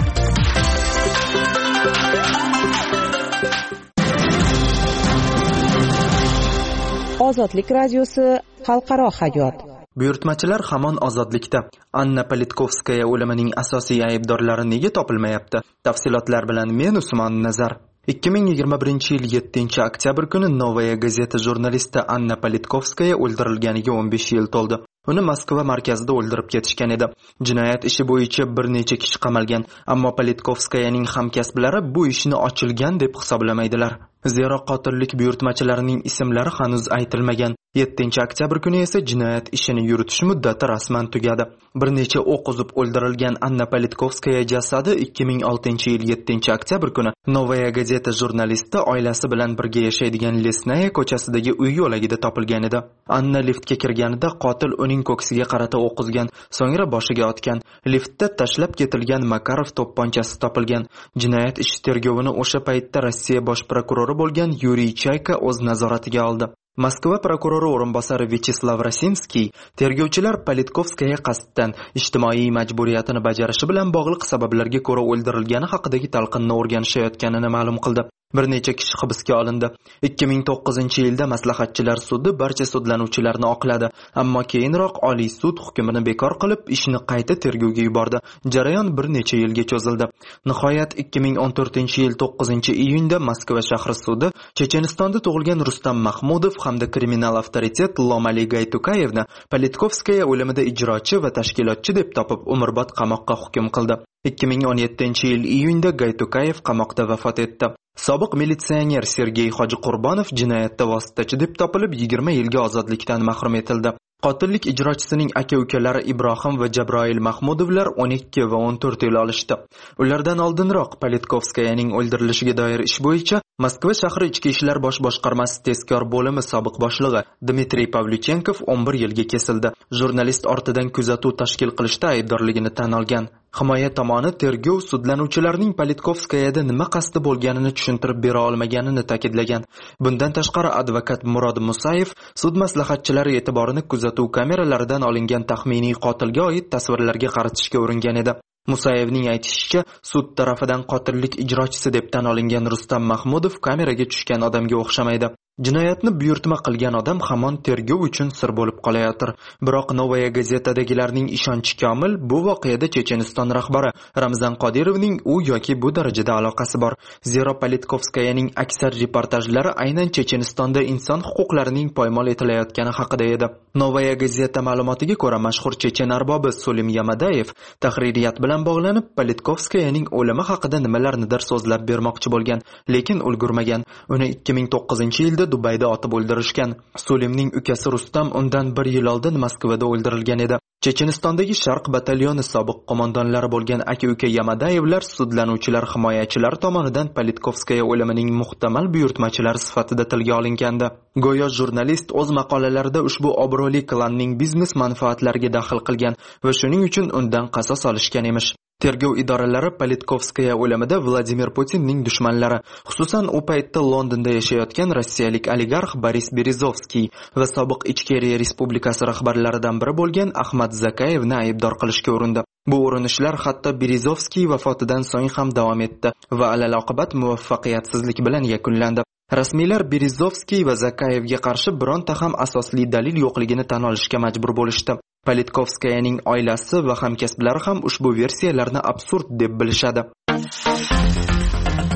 G: Ozodlik radiosi xalqaro hayot.
H: Buyurtmachilar hamon ozodlikda. Anna Politkovskaya o'limining asosiy aybdorlari nega topilmayapti? Tafsilotlar bilan men Usmon Nazar. ikki ming yigirma birinchi yil yettinchi oktyabr kuni Novaya gazeta jurnalisti Anna Politkovskaya o'ldirilganiga o'n besh yil to'ldi. Uni Moskva markazida o'ldirib ketishgan edi. Jinoyat ishi bo'yicha bir necha kishi qamalgan, ammo Politkovskayaning hamkasblari bu ishni ochilgan deb hisoblamaydilar. Zero qotillik buyurtmachilarining ismlari hanuz aytilmagan. yettinchi oktyabr kuni esa jinoyat ishini yuritish muddati rasman tugadi. Bir necha o'q uzib o'ldirilgan Anna Politkovskaya jasadi ikki ming oltinchi yil yettinchi oktyabr kuni Novaya gazeta jurnalisti oilasi bilan birga yashaydigan Lesnaya ko'chasidagi uy yo'lagida topilgan edi. Anna liftga kirganida qotil uning ko'ksiga qarata o'q uzgan, so'ngra boshiga otgan. Liftda tashlab ketilgan Makarov to'pponchasi topilgan. Jinoyat ishi tergovini o'sha paytda Rossiya bosh prokurori bo'lgan Yuriy Chayka o'z nazoratiga oldi. Moskva prokurori o'rinbosari Vyacheslav Rosinskiy tergovchilar Politkovskaya qasddan ijtimoiy majburiyatini bajarishi bilan bog'liq sabablarga ko'ra o'ldirilgani haqidagi talqinni o'rganishayotganini ma'lum qildi. Bir necha kishi hibsga olindi. ikki ming to'qqizinchi yilda maslahatchilar sudi barcha sudlanuvchilarni oqladi, ammo keyinroq Oliy sud hukmini bekor qilib, ishni qayta tergovga yubordi. Jarayon bir necha yilga cho'zildi. Nihoyat ikki ming o'n to'rtinchi yil to'qqizinchi iyunda Moskva shahri sudi Chechenistonda tug'ilgan Rustam Mahmudov hamda kriminal avtoritet Lomali Gaytukayevni Politkovskaya o'limida ijrochi va tashkilotchi deb topib, umrbod qamoqqa hukm qildi. ikki ming o'n yettinchi yil iyunda Gaytukayev qamoqda vafot etdi. Sobiq militsioner Sergey Hojiqurbonov jinoyatda vositachi deb topilib yigirma yilga ozodlikdan mahrum etildi. Qotillik ijrochisining aka-ukalari Ibrohim va Jabroil Mahmudovlar o'n ikki va o'n to'rt yil olishdi. Ulardan oldinroq Politkovskayaning o'ldirilishiga doir ish bo'yicha Moskva shahri ichki ishlar bosh boshqarmasi tezkor bo'limi sobiq boshlig'i Dmitriy Pavlyuchenkov o'n bir yilga kesildi. Jurnalist ortidan kuzatuv tashkil qilishda aybdorligini tan olgan. Himoya tomoni tergov sudlanuvchilarning Politkovskayada nima qasdi bo'lganini tushuntirib bera olmaganini ta'kidlagan. Bundan tashqari advokat Murod Musayev sud maslahatchilari e'tiborini kuzatuv kameralaridan olingan taxminiy qotilga oid tasvirlarga qaratishga uringan edi. Musayevning aytishicha, sud tarafidan qotillik ijrochisi deb tan olingan Rustam Mahmudov kameraga tushgan odamga o'xshamaydi. Jinoyatni buyurtma qilgan odam hamon tergov uchun sir bo'lib qolayotir. Biroq Novaya gazetadagilarning ishonchi komil, bu voqeada Checheniston rahbari Ramzan Qodirovning u yoki bu darajada aloqasi bor. Zero Politkovskayaning aksar reportajlari aynan Chechenistonda inson huquqlarining poymol etilayotgani haqida edi. Novaya gazeta ma'lumotiga ko'ra, mashhur chechen arbobi Solim Yamadayev tahririyat bilan bog'lanib Politkovskayaning o'limi haqida nimalarnidir so'zlab bermoqchi bo'lgan, lekin ulgurmagan. Uni ikki ming to'qqizinchi yilda Dubayda otib o'ldirishgan. Solimning ukasi Rustam undan bir yil oldin Moskvada o'ldirilgan edi. Chechenistondagi Sharq batalyoni sobiq qo'mondonlari bo'lgan aka-uka Yamadayevlar sudlanuvchilar himoyachilari tomonidan Politkovskaya o'limining muhtamal buyurtmachilari sifatida tilga olingandi. Go'yo jurnalist o'z maqolalarida ushbu obro'li klanning biznes manfaatlariga daxl qilgan va shuning uchun undan qasos olishgan emish. Tergov idoralari Politkovskaya o'limida Vladimir Putinning dushmanlari, xususan u paytda Londonda yashayotgan rossiyalik oligarx Boris Berezovskiy va sobiq Ichkeriya Respublikasi rahbarlaridan biri bo'lgan Ahmad Zakayevni aybdor qilishga urindi. Bu urinishlar hatto Berezovskiy vafotidan so'ng ham davom etdi va alaloqibat muvaffaqiyatsizlik bilan yakunlandi. Rasmiylar Berezovskiy va Zakayevga qarshi bironta ham asosli dalil yo'qligini tan olishga majbur bo'lishdi. Politkovskayaning oilasi va hamkasblari ham ushbu versiyalarni absurd deb bilishadi.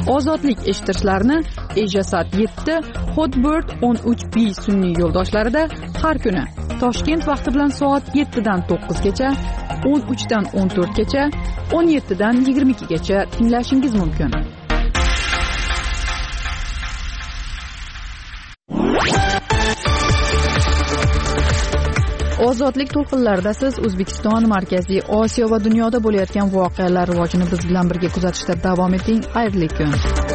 A: ozodlik eshittirishlarini Ejasat yetti, Hotbird o'n uch B sun'iy yo'ldoshlarida har kuni Toshkent vaqti bilan soat yettidan to'qqizgacha, o'n uchdan o'n to'rtgacha, o'n yettidan yigirma ikkigacha tinglashingiz mumkin. Ozodlik to'lqinlarida siz O'zbekiston, Markaziy Osiyo va dunyoda bo'layotgan voqealar rivojini biz bilan birga kuzatishda davom eting. Xayrli kun.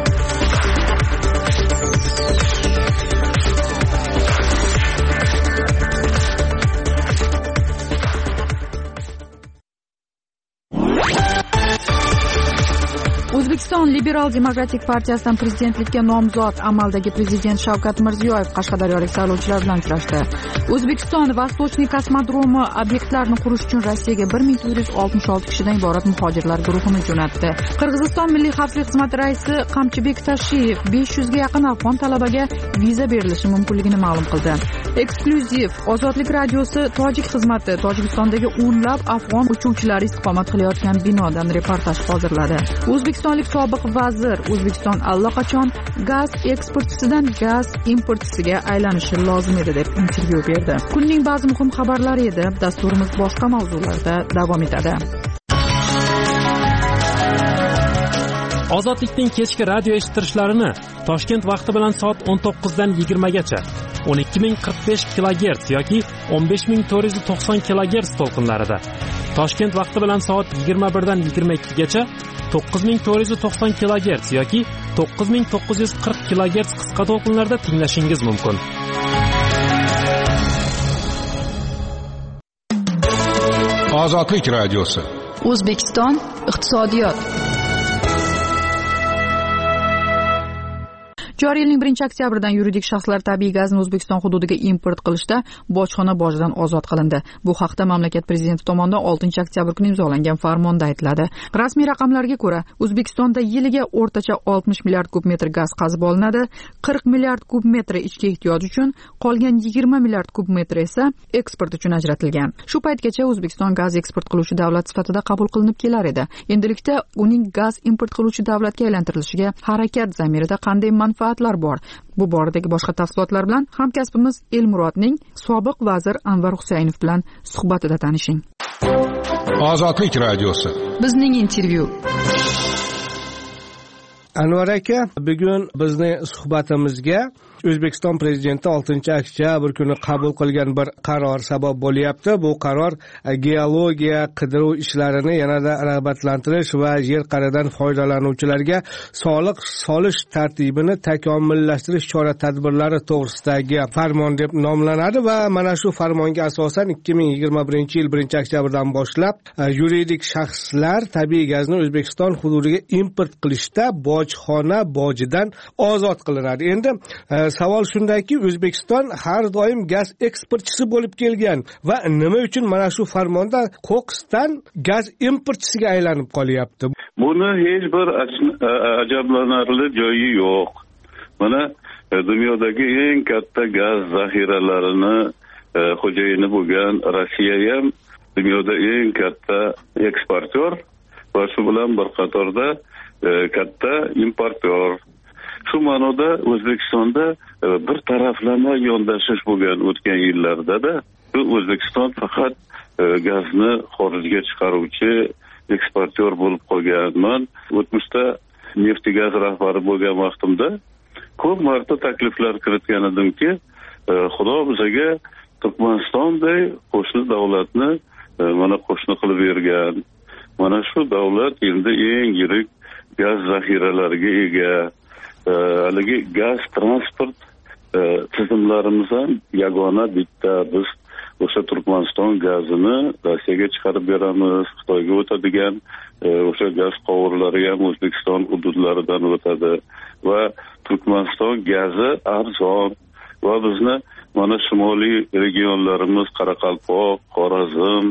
A: O'zbekiston Liberal demokratik partiyasidan prezidentlikka nomzod amaldagi prezident Shavkat Mirziyoyev qashqadaryolik saylovchilar bilan uchrashdi. O'zbekiston Vostochniy kosmodromi obyektlarini qurish uchun Rossiyaga bir ming to'rt yuz oltmish olti kishidan iborat muhojirlar guruhini jo'natdi. Qirg'iziston Milliy xavfsizlik xizmati raisi Qamchibek Tashiyev besh yuzga yaqin afg'on talabaga viza berilishi mumkinligini ma'lum qildi. Eksklyuziv Ozodlik radiosi Tojik xizmati Tojikistondagi o'nlab afg'on uchuvchilari istiqomat qilayotgan binodan reportaj hozirladi. O'zbekistonlik sobiq vazir O'zbekiston allaqachon gaz eksportchisidan gaz importchisiga aylanishi lozim edi deb intervyu berdi. Kunning ba'zi muhim xabarlari edi. Dasturimiz boshqa mavzularda davom etadi.
B: Ozodlikning kechki radio eshittirishlarini Toshkent vaqti bilan soat o'n to'qqizdan yigirmagacha o'n ikki ming qirq besh kilogerts yoki o'n besh ming to'rt yuz to'qson kilogerts to'lqinlarida, Toshkent vaqti bilan soat yigirma birdan yigirma ikkigacha to'qqiz ming to'rt yuz to'qson kilogerts yoki to'qqiz ming to'qqiz yuz qirq kilogerts qisqa to'lqinlarda tinglashingiz mumkin.
D: Ozodlik radiosi.
A: O'zbekiston iqtisodiyot. Joriy yilning birinchi oktyabridan yuridik shaxslar tabiiy gazni O'zbekiston hududiga import qilishda bojxona bojidan ozod qilindi. Bu haqda mamlakat prezidenti tomonidan oltinchi oktyabr kuni imzolangan farmonda aytiladi. Rasmiy raqamlarga ko'ra, O'zbekistonda yiliga o'rtacha oltmish milliard kub metr gaz qazib olinadi. qirq milliard kub metri ichki ehtiyoj uchun, qolgan yigirma milliard kub metri esa eksport uchun ajratilgan. Shu paytgacha O'zbekiston gaz eksport qiluvchi davlat sifatida qabul qilinib kelar edi. Endilikda uning gaz import qiluvchi davlatga aylantirilishiga harakat zamirida qanday manfaat bor? Bu boradagi boshqa tafsilotlar bilan hamkasbimiz Elmurodning sobiq vazir Anvar Husaynov bilan suhbatida tanishing.
D: Ozodlik radiosi.
A: Bizning intervyu.
I: Anvar aka, bugun bizning suhbatimizga O'zbekiston prezidenti oltinchi oktyabr kuni qabul qilgan bir qaror sabab bo'lyapti. Bu qaror geologiya qidiruv ishlarini yanada rag'batlantirish va yer qa'ridan foydalanuvchilarga soliq solish tartibini takomillashtirish chora-tadbirlari to'g'risidagi farmon deb nomlanadi va mana shu farmonga asosan ikki ming yigirma birinchi yil birinchi oktyabrdan boshlab yuridik shaxslar tabiiy gazni O'zbekiston hududiga import qilishda bojxona bojidan ozod qilinadi. Endi savol shundaki, O'zbekiston har doim gaz eksportchisi bo'lib kelgan va nima uchun mana shu farmonda ko'ksdan gaz importchisiga aylanib qolyapti?
J: Buni hech bir ajablanarli joyi yo'q. Mana dunyodagi eng katta gaz zaxiralarini xo'jayini bo'lgan Rossiya ham dunyoda eng katta eksportyor va shu bilan bir qatorda katta importyor. Shu ma'noda O'zbekistonda bir taraflama yondashish bo'lgan o'tgan yillarda-da. Bu O'zbekiston faqat gazni xorijga chiqaruvchi eksportyor bo'lib qolganman. O'tmishda Neftigaz rahbari bo'lgan vaqtimda ko'p marta takliflar kiritgan edimki, Xudo bizaga Turkmanistonday qo'shni davlatni mana qo'shni qilib bergan. Mana shu davlat endi eng yirik gaz zaxiralariga ega. Haligi gaz transport tizimlarimiz ham yagona bitta. Biz o'sha Turkmaniston gazini Rossiyaga chiqarib beramiz, Xitoyga o'tadigan o'sha gaz quvurlari ham O'zbekiston hududlaridan o'tadi va Turkmaniston gazi arzon va bizni mana shimoliy regionlarimiz Qoraqalpoq, Xorazm,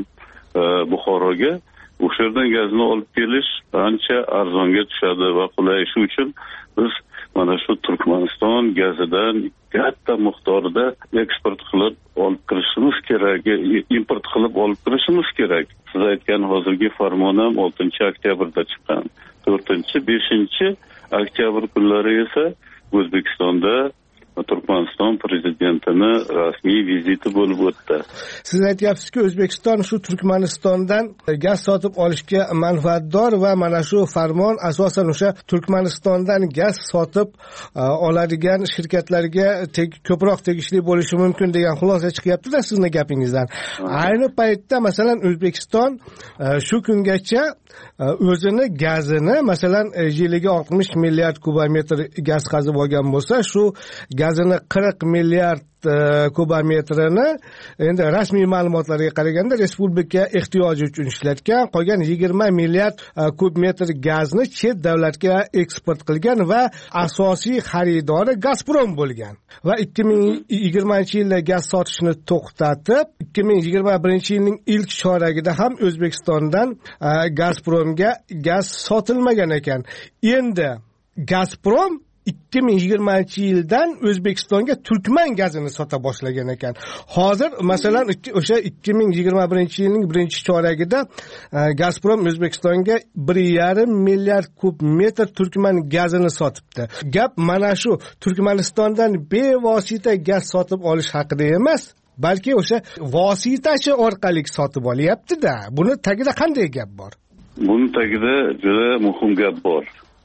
J: Buxoroga o'sha yerdan gazni olib kelish ancha arzonga tushadi va qulay. Shu uchun biz mana shu Turkmaniston gazidan katta miqdorda eksport qilib olib kirishimiz kerak, import qilib olib kirishimiz kerak. Siz aytgan hozirgi farmon ham oltinchi oktyabrda chiqqan. to'rtinchi beshinchi oktyabr kunlari esa O'zbekistonda Turkmaniston prezidentini rasmiy viziti bo'lib o'tdi.
I: Siz aytyapsizki, O'zbekiston shu Turkmanistondan gaz sotib olishga manfaatdor va mana shu farmon asosan o'sha Turkmanistondan gaz sotib oladigan shirkatlarga ko'proq tegishli bo'lishi mumkin degan xulosa chiqyapti-da sizni gapingizdan. Ayni paytda masalan O'zbekiston shu kungacha o'zini gazini masalan yiliga oltmish milliard kubometr gaz qazib olgan bo'lsa, shu gazini qirq milliard kubometrini endi rasmiy ma'lumotlarga qaraganda respublika ehtiyoji uchun ishlatgan, qolgan yigirma milliard kub metr gazni chet davlatga eksport qilgan va asosiy xaridori Gazprom bo'lgan. Va ikki ming yigirmanchi yilda gaz sotishni to'xtatib, ikki ming yigirma birinchi yilning ilk choragida ham O'zbekistondan Gazpromga gaz sotilmagan ekan. Endi Gazprom ikki ming yigirmanchi yildan O'zbekistonga Turkman gazini sota boshlagan ekan. Hozir masalan o'sha ikki ming yigirma birinchi yilning birinchi choragida Gazprom O'zbekistonga bir yarim milliard kub metr Turkman gazini sotibdi. Gap mana shu Turkmanistondan bevosita gaz sotib olish haqida emas, balki o'sha vositachi orqali sotib olyapti-da. Buni tagida qanday gap bor?
J: Buni tagida juda muhim gap bor.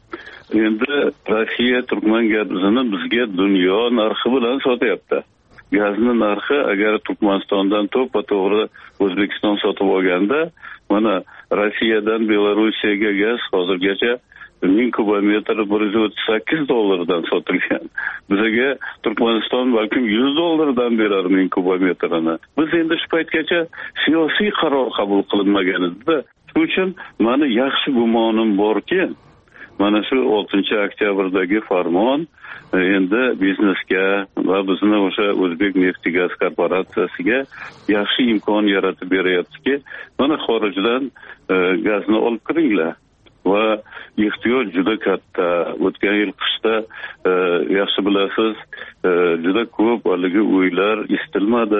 J: Endi Rossiya Turkman gazini bizga dunyo narxi bilan sotyapti. Gazni narxi agar Turkmanistondan to'ppa-to'g'ri O'zbekiston sotib olganda, mana Rossiyadan Belorussiyaga gaz hozirgacha ming kubometr bir yuz o'ttiz sakkiz dollardan sotilgan. Bizga Turkmaniston balkim yuz dollardan berar ming kubometrini. Biz endi shu paytgacha siyosiy qaror qabul qilinmagan edi-da. Shuning uchun meni yaxshi gumonim borki, mana shu oltinchi oktyabrdagi farmon endi biznesga va bizni o'sha O'zbek neft-gaz korporatsiyasiga yaxshi imkon yaratib beryaptiki, mana xorijdan gazni olib kiringlar. Va ehtiyoj juda katta. O'tgan yil qishda yaxshi bilasiz, juda ko'p haligi uylar isitilmadi.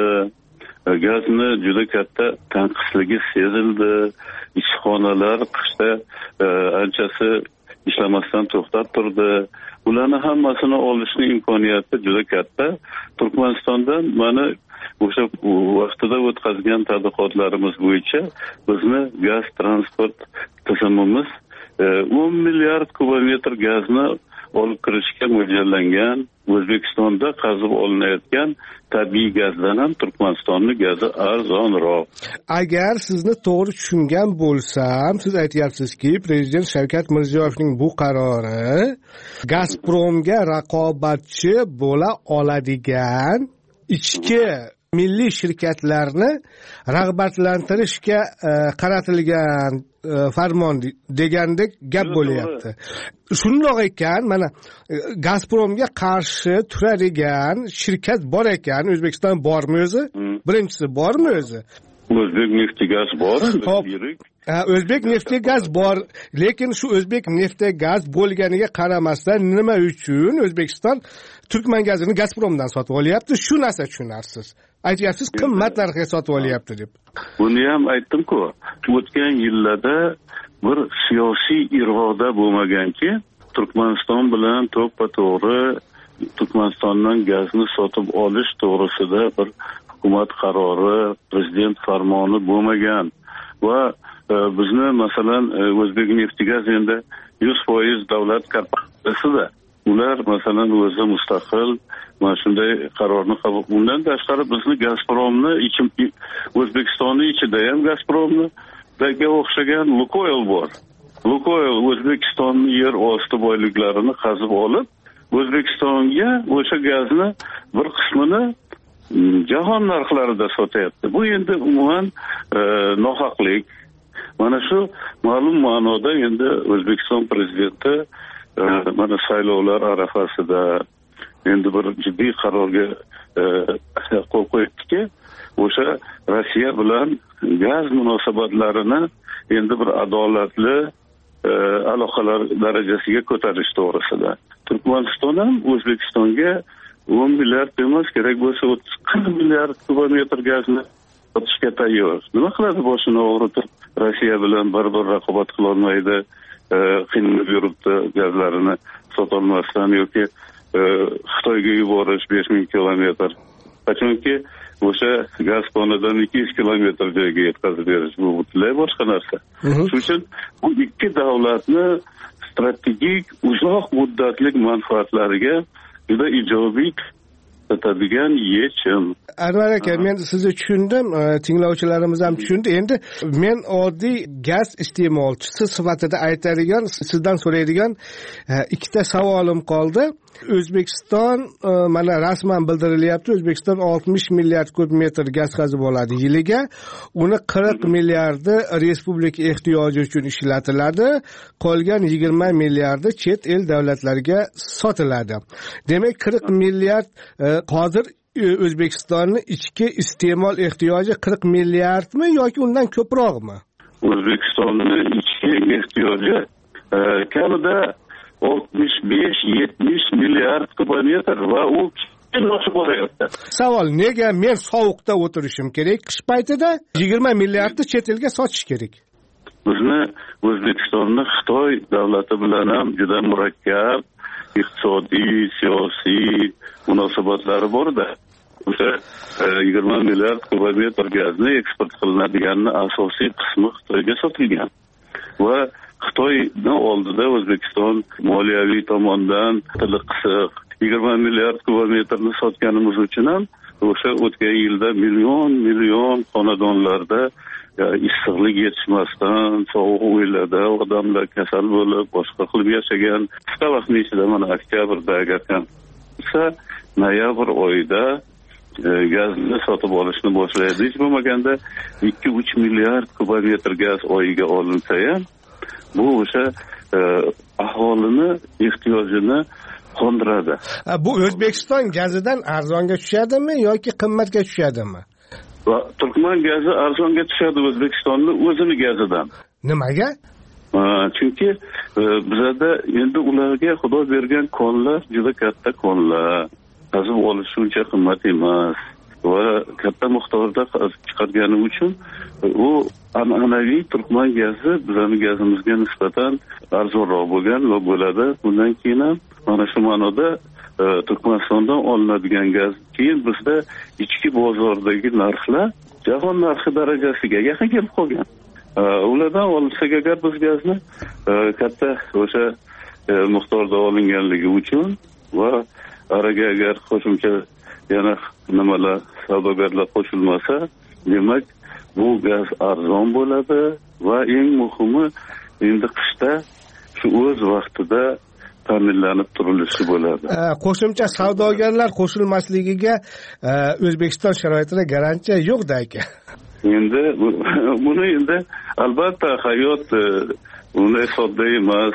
J: Gazni juda katta tanqisligi sezildi. Ishxonalar qishda anchasi ishlamasdan to'xtab turdi. Ularni hammasini olishni imkoniyati juda katta. Turkmanistondan mana o'sha vaqtida o'tkazgan tadqiqotlarimiz bo'yicha bizni gaz transport tizimimiz o'n milliard kubometr gazni olib kirishga mo'ljallangan. O'zbekistonda qazib olinayotgan tabiiy gazdan ham Turkmanistonning gazi arzonroq.
I: Agar sizni to'g'ri tushungan bo'lsam, siz aytyapsizki, prezident Shavkat Mirziyoyevning bu qarori Gazpromga raqobatchi bo'la oladigan ichki milliy shirkatlarni rag'batlantirishga qaratilgan farmon degandek gap bo'lyapti. Shundoq ekan, mana Gazpromga qarshi turadigan shirkat bor ekan. O'zbekiston bormi o'zi? Birinchisi bormi o'zi?
J: O'zbek neft-gaz bor.
I: O'zbek neft-gaz bor, lekin shu O'zbek neft-gaz bo'lganiga qaramasdan nima uchun O'zbekiston Turkman gazini Gazpromdan sotib olyapti? Shu narsa tushunarsiz. Aytyapsiz, qimmat narxga sotib olyapti deb.
J: Buni ham aytdim-ku. O'tgan yillarda bir siyosiy iroda bo'lmaganki, Turkmaniston bilan to'ppa-to'g'ri Turkmanistondan gazni sotib olish to'g'risida bir hukumat qarori, prezident farmoni bo'lmagan va bizni masalan O'zbek neft-gaz endi yuz foiz davlat korporatsiyasida. Ular masalan o'zi mustaqil mana shunday qarorni qabul. Undan tashqari bizni Gazpromni ichim O'zbekistonning ichida ham Gazpromni daga o'xshagan Lukoil bor. Lukoil O'zbekistonning yer osti boyliklarini qazib olib, O'zbekistonga o'sha gazni bir qismini jahon narxlarida sotyapti. Bu endi umuman nohaqlik. Mana shu ma'lum ma'noda endi O'zbekiston prezidenti mana saylovlar arafasida endi bir jiddiy qarorga qo'l qo'yibdiki, o'sha Rossiya bilan gaz munosabatlarini endi bir adolatli aloqalar darajasiga ko'tarish to'g'risida. Turkmaniston ham O'zbekistonga o'n milliard emas, kerak bo'lsa o'ttiz qirq milliard kubometr gazni sotishga tayyor. Nima qiladi boshini og'ritib, Rossiya bilan bir-bir raqobat qilolmaydi, qiynalib yuribdi gazlarini sotolmasdan yoki Xitoyga yuborish besh ming kilometr. Qachonki o'sha gaz konidan ikki yuz kilometr joyga yetkazib berish bu butunlay boshqa narsa. Shuning uchun bu ikki davlatni strategik uzoq muddatli manfaatlariga juda ijobiy o'tadigan yechim.
I: Anvar aka, men sizni tushundim, tinglovchilarimiz ham tushundi. Endi men oddiy gaz iste'molchisi sifatida aytadigan, sizdan so'raydigan ikkita savolim qoldi. O'zbekiston mana rasman bildirilyapti, O'zbekiston oltmish milliard kub metr gaz qazib oladi yiliga. Uni qirq milliardi respublika ehtiyoji uchun ishlatiladi, qolgan yigirma milliardi chet el davlatlarga sotiladi. Demak, qirq milliard hozir O'zbekistonning ichki iste'mol ehtiyoji qirq milliardmi yoki undan ko'proqmi?
J: O'zbekistonning ichki ehtiyoji kamida oltmish besh yetmish milliard kubometr va u oshib boryapti.
I: Savol, nega men sovuqda o'tirishim kerak? Qish paytida yigirma milliardni chet elga sotish kerak.
J: Bizni O'zbekistonni Xitoy davlati bilan ham juda murakkab iqtisodiy, siyosiy munosabatlari bor-da. O'sha yigirma milliard kubometr gazni eksport qilinadiganini asosiy qismi Xitoyga sotilgan. Va Xitoyning oldida O'zbekiston moliyaviy tomondan tili qisiq. yigirma milliard kubometrni sotganimiz uchun ham o'sha o'tgan yilda million million xonadonlarda issiqlik yetishmasdan, sovuq o'ylarda odamlar kasal bo'lib, boshqa qilib yashagan. Qisqa vaqtning ichida mana oktyabrda agar ham noyabr oyida gazni sotib olishni boshlaydi. Hech bo'lmaganda ikki uch milliard kubometr gaz oyiga olinsa ham bu o'sha aholini ehtiyojini qondiradi.
I: Bu O'zbekiston gazidan arzonga tushadimi yoki qimmatga tushadimi?
J: Va Turkman gazi arzonga tushadi O'zbekistonning o'zini gazidan.
I: Nimaga?
J: Chunki bizda endi ularga Xudo bergan konlar juda katta konlar. Qazib olish uncha qimmat emas va katta miqdorda chiqargani uchun u an'anaviy Turkman gazi bizning gazimizga nisbatan arzonroq bo'lgan va bo'ladi. Bundan keyin ham mana shu ma'noda Turkmanistondan olinadigan gaz keyin bizda ichki bozordagi narxlar jahon narxi darajasiga yaqin kelib qolgan. Ulardan olinsak agar biz gazni katta o'sha miqdorda olinganligi uchun va araga agar qo'shimcha yana nimalar savdogarlar qo'shilmasa, demak bu gaz arzon bo'ladi va eng muhimi endi qishda shu o'z vaqtida ta'minlanib turilishi bo'ladi.
I: Qo'shimcha savdogarlar qo'shilmasligiga O'zbekiston sharoitida garantiya yo'q-da aka.
J: Endi buni endi albatta hayot unday sodda emas.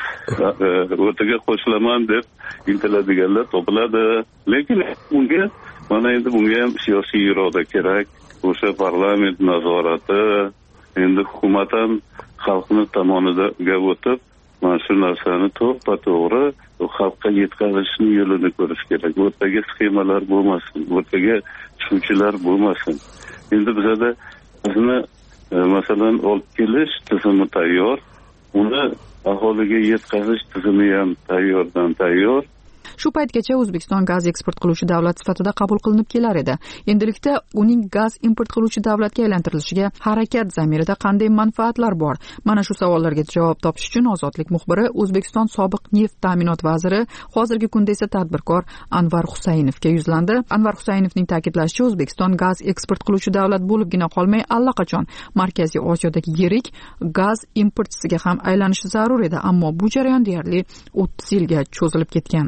J: O'rtaga qo'shilaman deb intiladiganlar topiladi. Lekin bunga mana endi bunga ham siyosiy iroda kerak. O'sha parlament nazorati, endi hukumat ham xalqning tomoniga o'tib, mana shu narsani to'g'ri-to'g'ri xalqqa yetkazishni yo'lini ko'rish kerak. O'rtaga sxemalar bo'lmasin, o'rtaga tushuvchilar bo'lmasin. Endi bizda bizni masalan olib kelish tizimi tayyor, uni aholiga yetkazish tizimi ham tayyordan tayyor.
A: Shu paytgacha O'zbekiston gaz eksport qiluvchi davlat sifatida qabul qilinib kelar edi. Endilikda uning gaz import qiluvchi davlatga aylantirilishiga harakat zamirida qanday manfaatlar bor? Mana shu savollarga javob topish uchun Ozodlik muxbiri O'zbekiston sobiq neft ta'minot vaziri, hozirgi kunda esa tadbirkor Anvar Husaynovga yuzlandi. Anvar Husaynovning ta'kidlashicha, O'zbekiston gaz eksport qiluvchi davlat bo'libgina qolmay, allaqachon Markaziy Osiyodagi yirik gaz importchisiga ham aylanishi zarur edi, ammo bu jarayon deyarli o'ttiz yilga cho'zilib ketgan.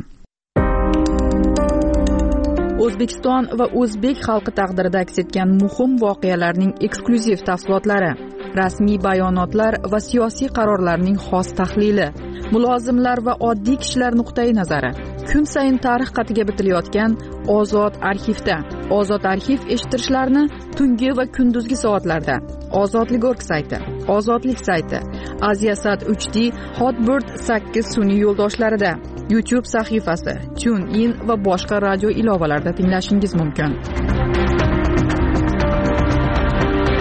A: O'zbekiston va o'zbek xalqi taqdirida aks etgan muhim voqealarning eksklyuziv tafsilotlari, rasmiy bayonotlar va siyosiy qarorlarning xos tahlili, mulozimlar va oddiy kishilar nuqtai nazari. Kun sayin tarix qatiga bitilayotgan Ozod arxivda. Ozod arxiv eshittirishlarni tungi va kunduzgi soatlarda. Ozodlik.org sayti, Ozodlik sayti, Aziyasat uch D, Hotbird sakkiz sun'iy yo'ldoshlarida, YouTube sahifasi, TuneIn va boshqa radio ilovalarida tinglashingiz mumkin.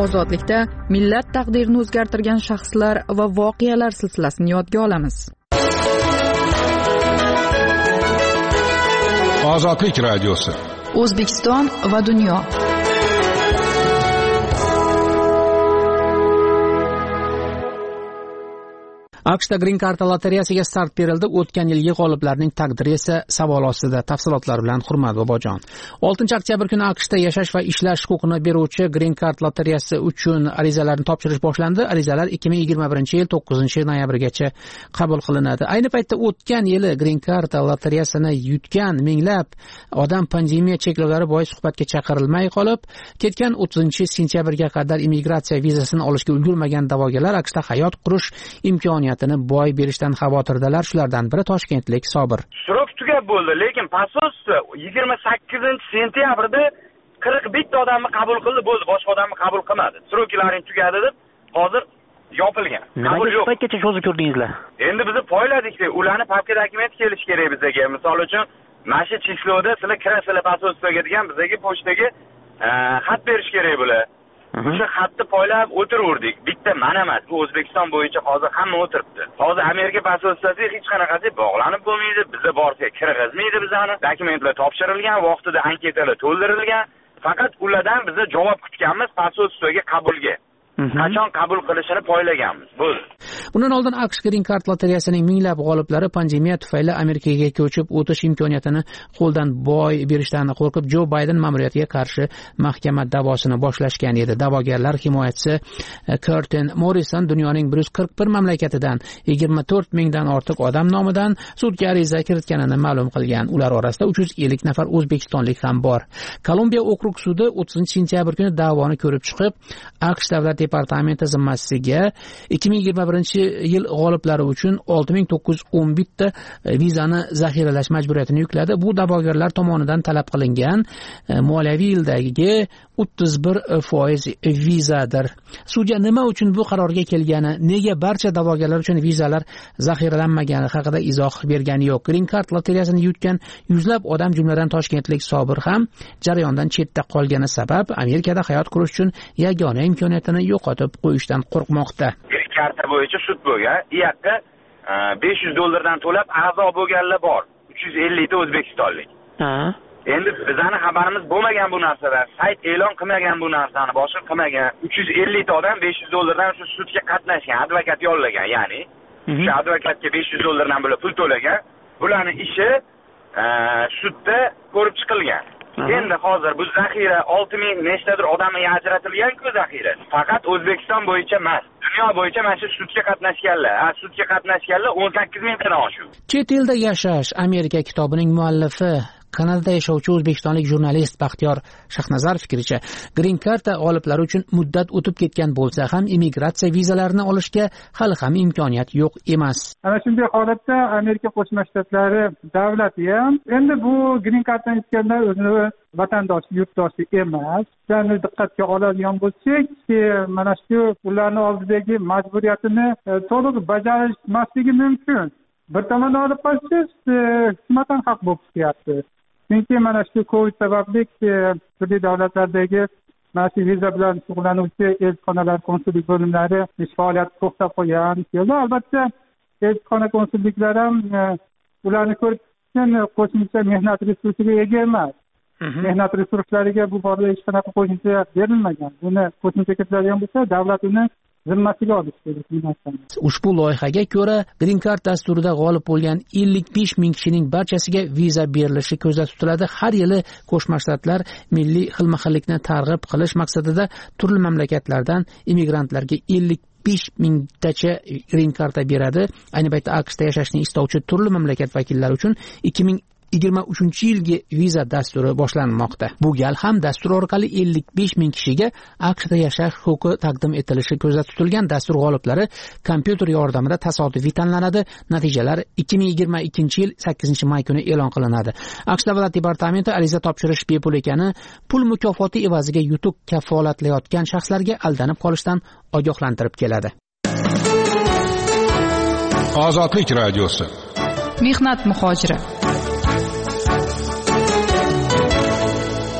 A: ozodlikda millat taqdirini o'zgartirgan shaxslar va voqealar silsilasini yodga olamiz.
D: Ozodlik radiosi.
A: O'zbekiston va dunyo.
F: AQShda Green Karta lotereyasiga start berildi. O'tgan yilgi g'oliblarning taqdiri esa savol ostida. Tafsilotlar bilan Hurmat Bobojon. oltinchi oktyabr kuni AQShda yashash va ishlash huquqini beruvchi Green Card lotereyasi uchun arizalarni topshirish boshlandi. Arizalar ikki ming yigirma birinchi yil to'qqizinchi noyabrgacha qabul qilinadi. Ayni paytda o'tgan yili Green Card lotereyasini yutgan minglab odam pandemiya cheklovlari bois suhbatga chaqirilmay qolib, ketgan o'ttizinchi sentyabrga qadar immigratsiya vizasini olishga ulgurmagan da'vogarlar AQShda hayot qurish imkoniyati boy berishdan xavotirdalar. Shulardan biri toshkentlik Sobir.
K: Srok tugab bo'ldi, lekin pasos yigirma sakkizinchi sentyabrda qirq bitta odamni qabul qildi, bo'ldi, boshqa odamni qabul qilmadi. Sroklaring tugadi deb hozir yopilgan. Qabul yo'q.
F: Paytgacha cho'zib ko'rdingizlar?
K: Endi biz poyladik, ularni papka dokument kelish kerak bizga. Misol uchun, mana shu cheklovda sizlar kirasizlar pasostaga degan bizga pochtaga xat berish kerak bular. O'sha xatni poylab o'tiruvdik. Bitta mana emas, bu O'zbekiston bo'yicha hozir hamma o'tiribdi. Hozir Amerika pasollasiga hech qanaqasi bog'lanib bo'lmaydi. Bizga borsa kirgizmaydi bizani. Dokumentlar topshirilgan, vaqtida anketalar to'ldirilgan. Faqat ulardan bizni javob kutganmiz pasollaga qabulga. Qachon qabul qilishini poylaganmiz. Bo'ldi.
F: Bundan oldin AQSh Green Card lotereyasining minglab g'oliblari pandemiya tufayli Amerikaga ko'chib o'tish imkoniyatini qo'ldan boy berishdan qo'rqib Jo Bayden ma'muriyatiga qarshi mahkama da'vosini boshlashgan edi. Da'vogarlar himoyachisi Curtin Morrison dunyoning bir yuz qirq bir mamlakatidan yigirma to'rt mingdan ortiq odam nomidan sudga ariza kiritganini ma'lum qilgan. Ular orasida uch yuz ellik nafar o'zbekistonlik ham bor. Kolumbiya okrug sudi o'ttizinchi sentyabr kuni da'voni ko'rib chiqib, AQSh davlat departamenti zimmasiga ikki ming yigirma birinchi yil g'oliblari uchun olti ming to'qqiz yuz o'n bitta vizani zaxiralash majburiyatini yukladi. Bu da'vogarlar tomonidan talab qilingan moliyaviy yildagi o'ttiz bir foiz vizadir. Sudya nima uchun bu qarorga kelgani, nega barcha da'vogarlar uchun vizalar zaxiralanmagani haqida izoh bergani yo'q. Green Card lotereyasini yutgan yuzlab odam, jumladan toshkentlik Sobir ham jarayondan chetda qolgani sabab Amerikada hayot qurish uchun yagona imkoniyatini yo'qotib qo'yishdan qo'rqmoqda.
K: Green Card bo'yicha sud bo'lgan. U yoqda besh yuz dollardan to'lab a'zo bo'lganlar bor. uch yuz ellik ta o'zbekistonlik. Ha. Endi bizning xabarimiz bo'lmagan bu narsadan. Sayt e'lon qilmagan bu narsani, boshqa qilmagan. uch yuz ellik ta odam besh yuz dollardan shu sudga qatnashgan, advokat yollagan, ya'ni shu advokatga besh yuz dollardan bo'lib pul to'lagan. Bularning ishi sudda ko'rib chiqilgan. Endi hozir bu zaxira olti ming nechtadir odamga ajratilgan-ku zaxira. Faqat O'zbekiston bo'yicha emas, dunyo bo'yicha mana shu sudga qatnashganlar, ha sudga qatnashganlar o'n sakkiz mingdan oshiq.
F: Chet elda yashash Amerika kitobining muallifi, Kanadada yashovchi o'zbekistonlik jurnalist Baxtiyor Shahnazar fikricha, Green Card g'oliblari uchun muddat o'tib ketgan bo'lsa ham immigratsiya vizalarini olishga hali ham imkoniyat yo'q emas.
L: Ana shunday holatda Amerika Qo'shma Shtatlari davlati ham endi bu Green Carddan yutganlar o'zini vatandoshi, yurtdoshi emas. Ularni diqqatga oladigan bo'lsak, mana shu ularning oldidagi majburiyatini to'liq bajarmasligi mumkin. Bir tomondan olib qarsangiz, hukumatdan haq bo'lib chiqyapti. Chunki mana shu Covid sababli turli davlatlardagi mana shu viza bilan shug'ullanuvchi elchixonalar, konsullik bo'limlari ish faoliyati to'xtab qolgan. Albatta, elchixona, konsulliklar ham ularni ko'rib qo'shimcha mehnat resursiga ega emas. Mehnat resurslariga bu borada hech qanaqa qo'shimcha berilmagan. Buni qo'shimcha kiritiladigan bo'lsa, davlat uni zimmasiga olish kerak.
F: Ushbu loyihaga ko'ra Green Card dasturida g'olib bo'lgan ellik besh ming kishining barchasiga viza berilishi ko'zda tutiladi. Har yili Qo'shma Shtatlar milliy xilma-xillikni targ'ib qilish maqsadida turli mamlakatlardan immigrantlarga ellik besh mingtacha Green Card beradi. Ayni paytda AQShda yashashni istovchi turli mamlakat vakillari uchun ikki ming yigirma uchinchi yilgi viza dasturi boshlanmoqda. Bu gal ham dastur orqali ellik besh ming kishiga AQShda yashash huquqi taqdim etilishi ko'zda tutilgan. Dastur g'oliblari kompyuter yordamida tasodifiy tanlanadi. Natijalar ikki ming yigirma ikkinchi yil sakkizinchi may kuni e'lon qilinadi. AQSh davlat departamenti ariza topshirish bepul ekani, pul mukofoti evaziga yutuq kafolatlayotgan shaxslarga aldanib qolishdan ogohlantirib keladi.
D: Ozodlik radiosi.
A: Mehnat muhojiri.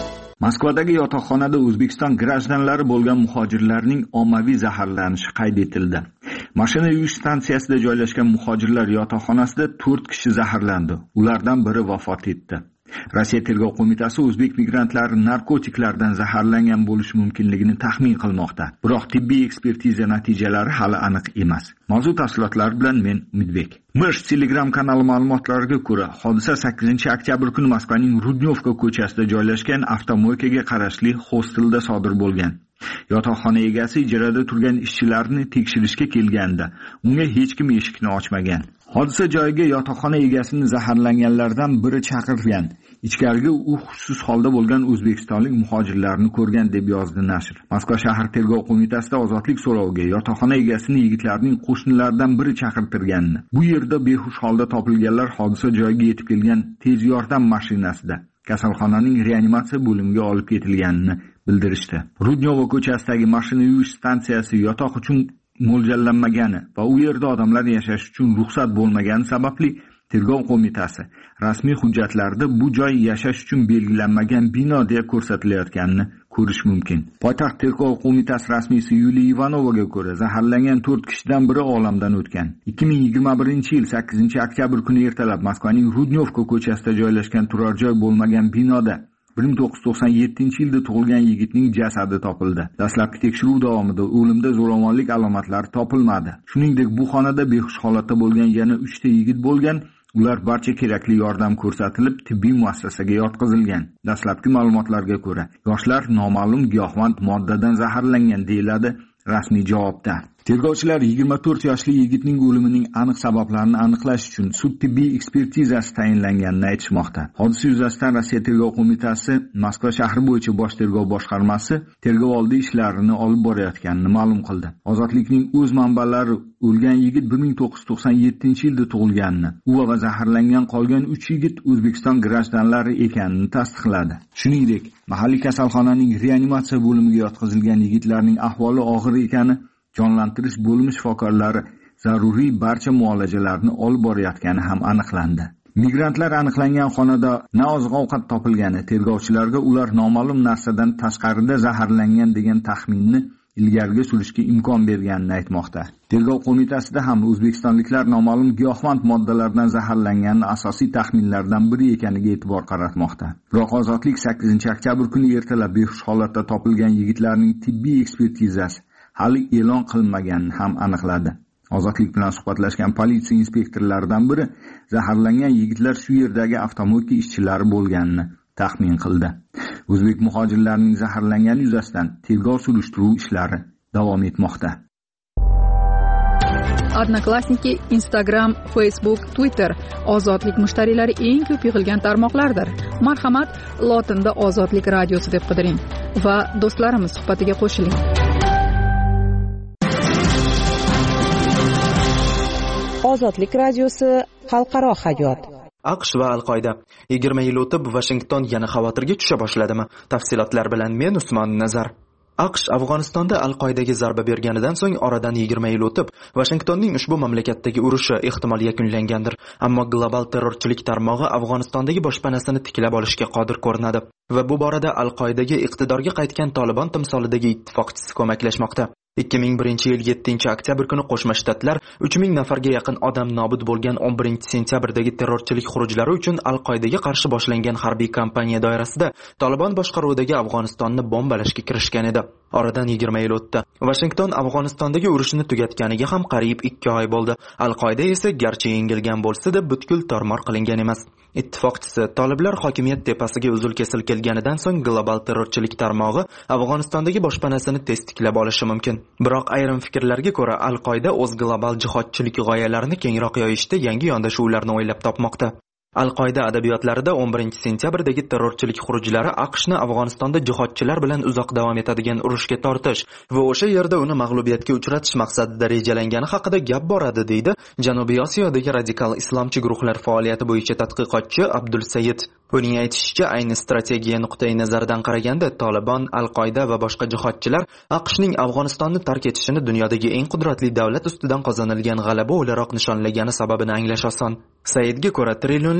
M: Moskvadagi yotoqxonada O'zbekiston grajdanlari bo'lgan muhojirlarning ommaviy zaharlanishi qayd etildi. Mashina yuvish stansiyasida joylashgan muhojirlar yotoqxonasida to'rt kishi zaharlandi. Ulardan biri vafot etdi. Rossiya tergov qo'mitasi o'zbek migrantlari narkotiklardan zaharlangan bo'lishi mumkinligini taxmin qilmoqda. Biroq tibbiy ekspertiza natijalari hali aniq emas. Mavzu tafsilotlari bilan men Umidbek. Mirsh Telegram kanali ma'lumotlariga ko'ra, hodisa sakkizinchi oktyabr kuni Moskvaning Rudnyovka ko'chasida joylashgan avtomoykaga qarashli hostelda sodir bo'lgan. Yotoqxona egasi ijarada turgan ishchilarni tekshirishga kelganda, unga hech kim eshikni ochmagan. Hodisa joyiga yotoqxona egasini zaharlanganlardan biri chaqirgan. Ichkariga u hushsiz holda bo'lgan o'zbekistonlik muhojirlarni ko'rgan deb yozdi nashr. Moskva shahar tergov qo'mitasida ozodlik so'roviga yotoqxona egasini yigitlarning qo'shnilaridan biri chaqirtirganini. Bu yerda behush holda topilganlar hodisa joyiga yetib kelgan tez yordam mashinasida kasalxonaning reanimatsiya bo'limiga olib ketilganini bildirishdi. Rudnyova ko'chasidagi mashina yuvish stansiyasi yotoq uchun mo'ljallanmagani va u yerda odamlar yashash uchun ruxsat bo'lmagani sababli tergov qo'mitasi rasmiy hujjatlarda bu joy yashash uchun belgilanmagan bino deb ko'rsatilayotganini ko'rish mumkin. Poytaxt tergov qo'mitasi rasmiysi Yuliya Ivanovaga ko'ra, zaharlangan to'rt kishidan biri olamdan o'tgan. ikki ming yigirma birinchi yil sakkizinchi oktyabr kuni ertalab Moskvaning Rudnyovka ko'chasida joylashgan turar joy bo'lmagan binoda bir ming to'qqiz yuz to'qson yettinchi yilda tug'ilgan yigitning jasadi topildi. Dastlabki tekshiruv davomida o'limda zo'ravonlik alomatlari topilmadi. Shuningdek, bu xonada behush holatda bo'lgan yana uchta yigit bo'lgan. Ular barcha kerakli yordam ko'rsatilib, tibbiy muassasaga yotqizilgan. Dastlabki ma'lumotlarga ko'ra, yoshlar noma'lum giyohvand moddadan zaharlangan deyiladi rasmiy javobda. Tergovchilar yigirma to'rt yoshli yigitning o'limining aniq sabablarini aniqlash uchun sud tibbiy ekspertizasi tayinlanganini aytishmoqda. Hodisa yuzasidan Rossiya tergov qo'mitasi Moskva shahri bo'yicha bosh tergov boshqarmasi tergov oldi ishlarini olib borayotganini ma'lum qildi. Ozodlikning o'z manbalari o'lgan yigit bir ming to'qqiz yuz to'qson yettinchi yilda tug'ilganini, u va zaharlangan qolgan uch yigit O'zbekiston grajdanlari ekanini tasdiqladi. Shuningdek, mahalliy kasalxonaning reanimatsiya bo'limiga yotqizilgan yigitlarning ahvoli og'ir ekani, jonlantirish bo'limi shifokorlari zaruriy barcha muolajalarni olib borayotgani ham aniqlandi. Migrantlar aniqlangan xonada na oziq-ovqat topilgani tergovchilarga ular noma'lum narsadan tashqarida zaharlangan degan taxminni ilgariga surishga imkon berganini aytmoqda. Tergov qo'mitasida ham o'zbekistonliklar noma'lum giyohvand moddalardan zaharlanganini asosiy taxminlardan biri ekaniga e'tibor qaratmoqda. Biroq ozodlik sakkizinchi oktyabr kuni ertalab behush holatda topilgan yigitlarning tibbiy ekspertizasi hali e'lon qilinmaganini ham aniqladi. Ozodlik bilan suhbatlashgan politsiya inspektorlaridan biri zaharlangan yigitlar shu yerdagi avtomoyka ishchilari bo'lganini taxmin qildi. O'zbek muhojirlarining zaharlangani yuzasidan tergov surishtiruv ishlari davom etmoqda.
A: Odnoklassniki, Instagram, Facebook, Twitter ozodlik mushtariylari eng ko'p yig'ilgan tarmoqlardir. Marhamat, lotinda Ozodlik radiosi deb qidiring va do'stlarimiz suhbatiga qo'shiling.
G: Ozodlik radiosi xalqaro hayot.
H: AQSh va Al-Qoida yigirma yil o'tib Washington yana xavotirga tusha boshladimi? Tafsilotlar bilan men Usmon Nazar. AQSh Afg'onistonda Al-Qoidaga zarba berganidan so'ng oradan yigirma yil o'tib, Washingtonning ushbu mamlakatdagi urushi ehtimol yakunlangandir. Ammo global terrorchilik tarmog'i Afg'onistondagi boshpanasini tiklab olishga qodir ko'rinadi va bu borada Al-Qoidaga iqtidorga qaytgan Tolibon timsolidagi ittifoqchisi ko'maklashmoqda. ikki ming birinchi yil yettinchi oktyabr kuni Qo'shma Shtatlar uch ming nafarga yaqin odam nobud bo'lgan o'n birinchi sentyabrdagi terrorchilik xurujlari uchun Al-Qoidaga qarshi boshlangan harbiy kampaniya doirasida Tolibon boshqaruvidagi Afg'onistonni bombalashga kirishgan edi. Oradan yigirma yil o'tdi. Washington Afg'onistondagi urushni tugatganiga ham qariyb ikki oy bo'ldi. Al-Qoida esa garchi yengilgan bo'lsa-da butkul tormor qilingan emas. Ittifoqchisi Toliblar hokimiyat tepasiga uzil-kesil kelganidan so'ng global terrorchilik tarmog'i Afg'onistondagi boshpanasini tez tiklab olishi mumkin. Biroq ayrim fikrlarga ko'ra Al-Qoida o'z global jihodchilik g'oyalarini kengroq yoyishda yangi yondashuvlarni o'ylab topmoqda. Al-Qoida adabiyotlarida o'n birinchi sentyabrdagi terrorchilik xurujlari AQShni Afg'onistonda jihodchilar bilan uzoq davom etadigan urushga tortish va o'sha yerda uni mag'lubiyatga uchratish maqsadida rejalangani haqida gap boradi, deydi Janubiy Osiyodagi radikal islomchi guruhlar faoliyati bo'yicha tadqiqotchi Abdul Sayid. Uning aytishicha, ayni strategiya nuqtai nazaridan qaraganda Tolibon, Al-Qoida va boshqa jihodchilar AQShning Afg'onistonni tark etishini dunyodagi eng qudratli davlat ustidan qozonilgan g'alaba o'laroq nishonlagani sababini anglash oson. Sayidga ko'ra, trillionlab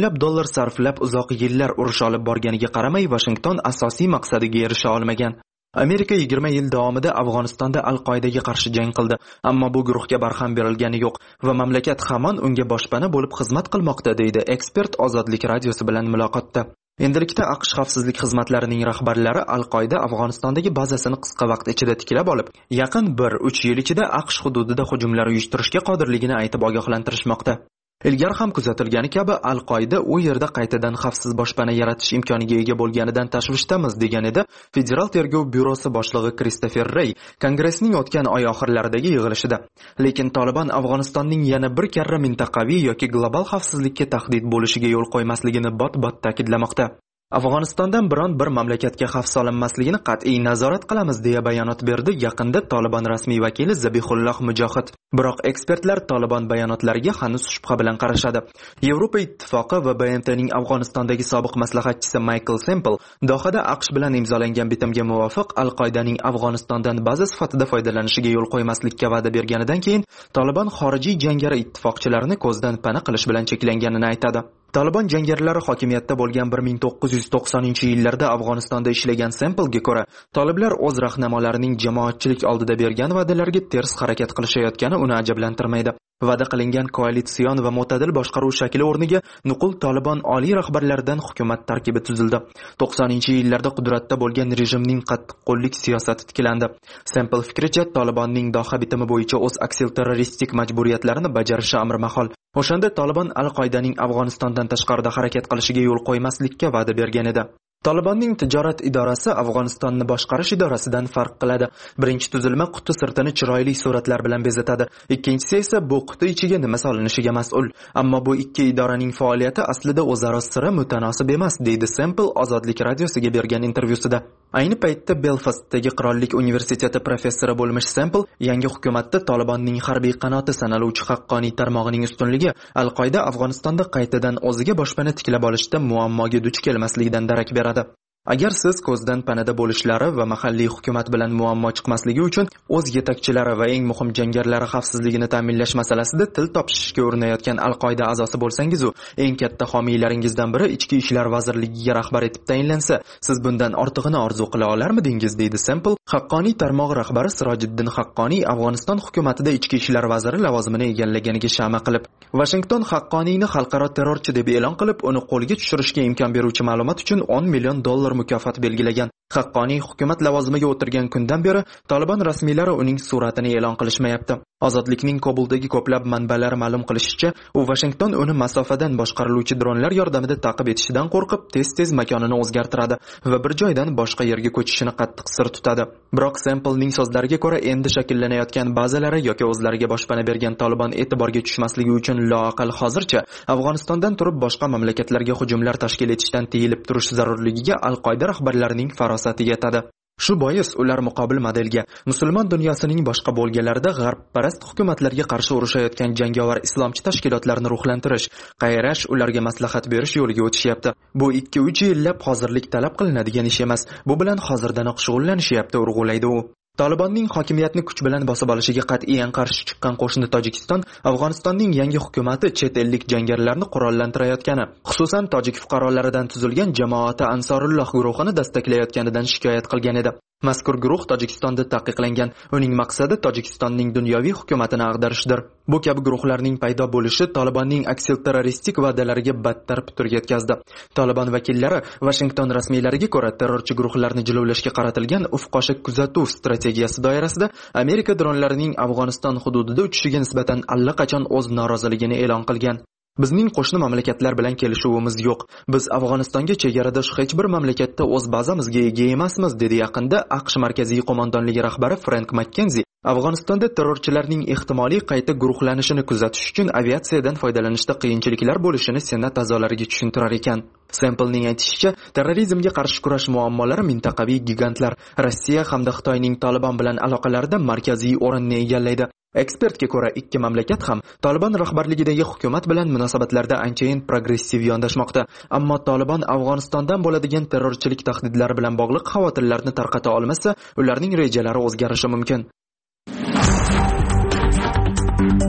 H: millionlab dollar sarflab uzoq yillar urush olib borganiga qaramay Vashington asosiy maqsadiga erisha olmagan. Amerika yigirma yil davomida Afg'onistonda Al-Qoidaga qarshi jang qildi, ammo bu guruhga barham berilgani yo'q va mamlakat hamon unga boshpana bo'lib xizmat qilmoqda, deydi ekspert Ozodlik radiosi bilan muloqotda. Endilikda AQSh xavfsizlik xizmatlarining rahbarlari Al-Qoida Afg'onistondagi bazasini qisqa vaqt ichida tiklab olib, yaqin bir uch yil ichida AQSh hududida hujumlar uyushtirishga qodirligini aytib ogohlantirishmoqda. Ilgari ham kuzatilgani kabi Al-Qoida u yerda qaytadan xavfsiz boshpana yaratish imkoniga ega bo'lganidan tashvishdamiz, degan edi Federal tergov byurosi boshlig'i Kristofer Rey Kongressning o'tgan oy oxirlaridagi yig'ilishida. Lekin Taliban Afg'onistonning yana bir karra mintaqaviy yoki global xavfsizlikka tahdid bo'lishiga yo'l qo'ymasligini bot-bot ta'kidlamoqda. Afg'onistondan biron bir mamlakatga xavf solinmasligini qat'iy nazorat qilamiz deya bayonot berdi yaqinda Taliban rasmiy vakili Zabihulloh Mujohid. Biroq ekspertlar Taliban bayonotlariga hanuz shubha bilan qarashadi. Yevropa ittifoqi va B M T'ning Afg'onistondagi sobiq maslahatchisi Michael Semple Dohada AQSh bilan imzolangan bitimga muvofiq Al-Qoidaning Afg'onistondan baza sifatida foydalanishiga yo'l qo'ymaslikka va'da berganidan keyin Taliban xorijiy jangari ittifoqchilarni ko'zdan pana qilish bilan cheklanganini aytadi. Taliban jangarilari hokimiyatda bo'lgan bir ming to'qqiz yuz to'qsoninchi yillarda Afg'onistonda ishlagan Semple'ga ko'ra, taliblar o'z rahnamolarining jamoatchilik oldida bergan va'dalariga ters harakat qilishayotgani uni ajablantirmaydi. Va'da qilingan koalitsion va mo'tadil boshqaruv shakli o'rniga nuqul Taliban oliy rahbarlaridan hukumat tarkibi tuzildi. to'qsoninchi yillarda qudratda bo'lgan rejimning qattiqqo'llik siyosati tiklandi. Semple fikricha, Talibanning Doha bitimi bo'yicha o'z aksilterroristik majburiyatlarini bajarishi amrimahol. O'shanda Taliban Al-Qoidaning Afg'onistondan tashqarida harakat qilishiga yo'l qo'ymaslikka va'da bergan edi. Talibanning tijorat idorasi Afg'onistonni boshqarish idorasidan farq qiladi. Birinchi tuzilma quti sirtini chiroyli suratlar bilan bezatadi. Ikkinchisi esa bu quti ichiga nima solinishiga mas'ul. Ammo bu ikki idoraning faoliyati aslida o'zaro sira mutanosib emas, deydi Semple Ozodlik radiosiga bergan intervyusida. Ayni paytda Belfastdagi Qirollik universiteti professori bo'lmish Semple yangi hukumatda Talibanning harbiy qanoti sanaluvchi haqqoniy tarmog'ining ustunligi Al-Qoida Afg'onistonda qaytadan o'ziga boshpana tiklab olishda muammoga duch kelmasligidan darak beradi. Agar siz ko'zdan panada bo'lishlari va mahalliy hukumat bilan muammo chiqmasligi uchun o'z yetakchilari va eng muhim jangarilar xavfsizligini ta'minlash masalasida til topishishga urinayotgan Al-Qoida a'zosi bo'lsangiz, u eng katta homiylaringizdan biri Ichki ishlar vazirligiga rahbar etib tayinlansa, siz bundan ortig'ini orzu qila olarmidingiz, deydi Semple. Haqqoniy tarmoq rahbari Sirojiddin Haqqoniy Afg'oniston hukumatida ichki ishlar vaziri lavozimini egallaganiga shama qilib, Washington Haqqoniyni xalqaro terrorchi deb e'lon qilib, uni qo'lga tushirishga imkon beruvchi ma'lumot uchun o'n million dollar mukofot belgilagan. Haqqoniy hukumat lavozimiga o'tirgan kundan beri Taliban rasmiylari uning suratini e'lon qilishmayapti. Ozodlikning Kobuldagi ko'plab manbalari ma'lum qilishicha, u Washington uni masofadan boshqariluvchi dronlar yordamida ta'qib etishidan qo'rqib, tez-tez makonini o'zgartiradi va bir joydan boshqa yerga ko'chishini qattiq sir tutadi. Biroq Semplening so'zlariga ko'ra, endi shakllanayotgan bazalari yoki o'zlariga boshpana bergan Taliban e'tiborga tushmasligi uchun loaqal hozircha Afg'onistondan turib boshqa mamlakatlarga hujumlar tashkil etishdan tiyilib turish zarurligiga Al-Qoida rahbarlarining farosati yetadi. Shu bois ular muqobil modelga musulmon dunyosining boshqa bo'lganlarida g'arbparast hukumatlarga qarshi urushayotgan jangovar islomchi tashkilotlarni ruhlantirish, qayrash, ularga maslahat berish yo'liga o'tishyapti. Bu ikki uch yillab hozirlik talab qilinadigan ish emas. Bu bilan hozirdanoq shug'ullanishyapti, urg'ulaydi u. Talibanning hokimiyatni kuch bilan bosib olishiga qat'iyan qarshi chiqqan qo'shni Tojikiston Afg'onistonning yangi hukumati chet ellik jangarilarni qurollantirayotgani, xususan tojik fuqarolaridan tuzilgan Jamoati Ansorulloh guruhini dastaklayotganidan shikoyat qilgan edi. Mazkur guruh Tojikistonda taqiqlangan. Uning maqsadi Tojikistonning dunyoviy hukumatini ag'darishdir. Bu kabi guruhlarning paydo bo'lishi Talibanning aksilterroristik va'dalariga battar putur yetkazdi. Taliban vakillari Washington rasmiylariga ko'ra terrorchi guruhlarni jilovlashga qaratilgan ufqoshi kuzatuv strategiyasi doirasida Amerika dronlarining Afg'oniston hududida uchishiga nisbatan allaqachon o'z noroziligini e'lon qilgan. Bizning qo'shni mamlakatlar bilan kelishuvimiz yo'q. Biz Afg'onistonga chegaradosh hech bir mamlakatda o'z bazamizga ega emasmiz, dedi yaqinda AQSh markaziy qo'mondonligi rahbari Frank Makkenzi. Afg'onistonda terrorchilarning ehtimoliy qayta guruhlanishini kuzatish uchun aviatsiyadan foydalanishda qiyinchiliklar bo'lishini Senat a'zolariga tushuntirar ekan. Semplening aytishicha, terrorizmga qarshi kurash muammolari mintaqaviy gigantlar Rossiya hamda Xitoyning Taliban bilan aloqalarida markaziy o'rinni egallaydi. Ekspertga ko'ra, ikki mamlakat ham Taliban rahbarligidagi hukumat bilan munosabatlarda anchayin progressiv yondashmoqda. Ammo Taliban Afg'onistondan bo'ladigan terrorchilik tahdidlari bilan bog'liq xavotirlarni tarqata olmasa, ularning rejalari o'zgarishi mumkin.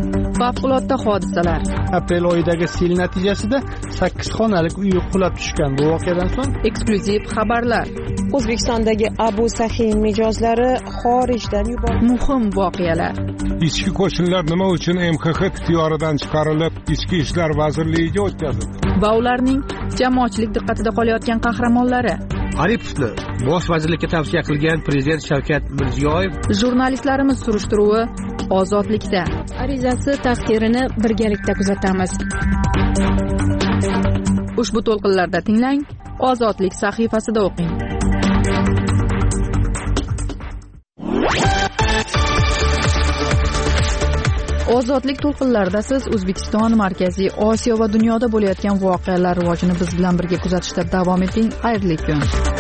A: favqulodda hodisalar.
N: Aprel oyidagi sel natijasida sakkiz xonalik uy qulab tushgan. Bu voqeadan so'ng
A: eksklyuziv xabarlar.
G: O'zbekistondagi Abu Sahin mijozlari xorijdan yuborildi.
A: Muhim voqealar.
D: Ichki qo'shinlar nima uchun M X X ixtiyoridan chiqarilib, Ichki ishlar vazirligiga o'tkazildi?
A: Va ularning jamoatchilik diqqatida qolayotgan qahramonlari.
O: Aripovni bosh vazirlikka tavsiya qilgan prezident Shavkat Mirziyoyev.
A: Jurnalistlarimiz surishtiruvi ozodlikda.
P: Arizasi taqdirini birgalikda kuzatamiz.
A: Ushbu to'lqinlarda tinglang, Ozodlik sahifasida o'qing. Ozodlik to'lqinlarida siz O'zbekiston, Markaziy Osiyo va dunyoda bo'layotgan voqealar rivojini biz bilan birga kuzatishda davom eting. Xayrli kun.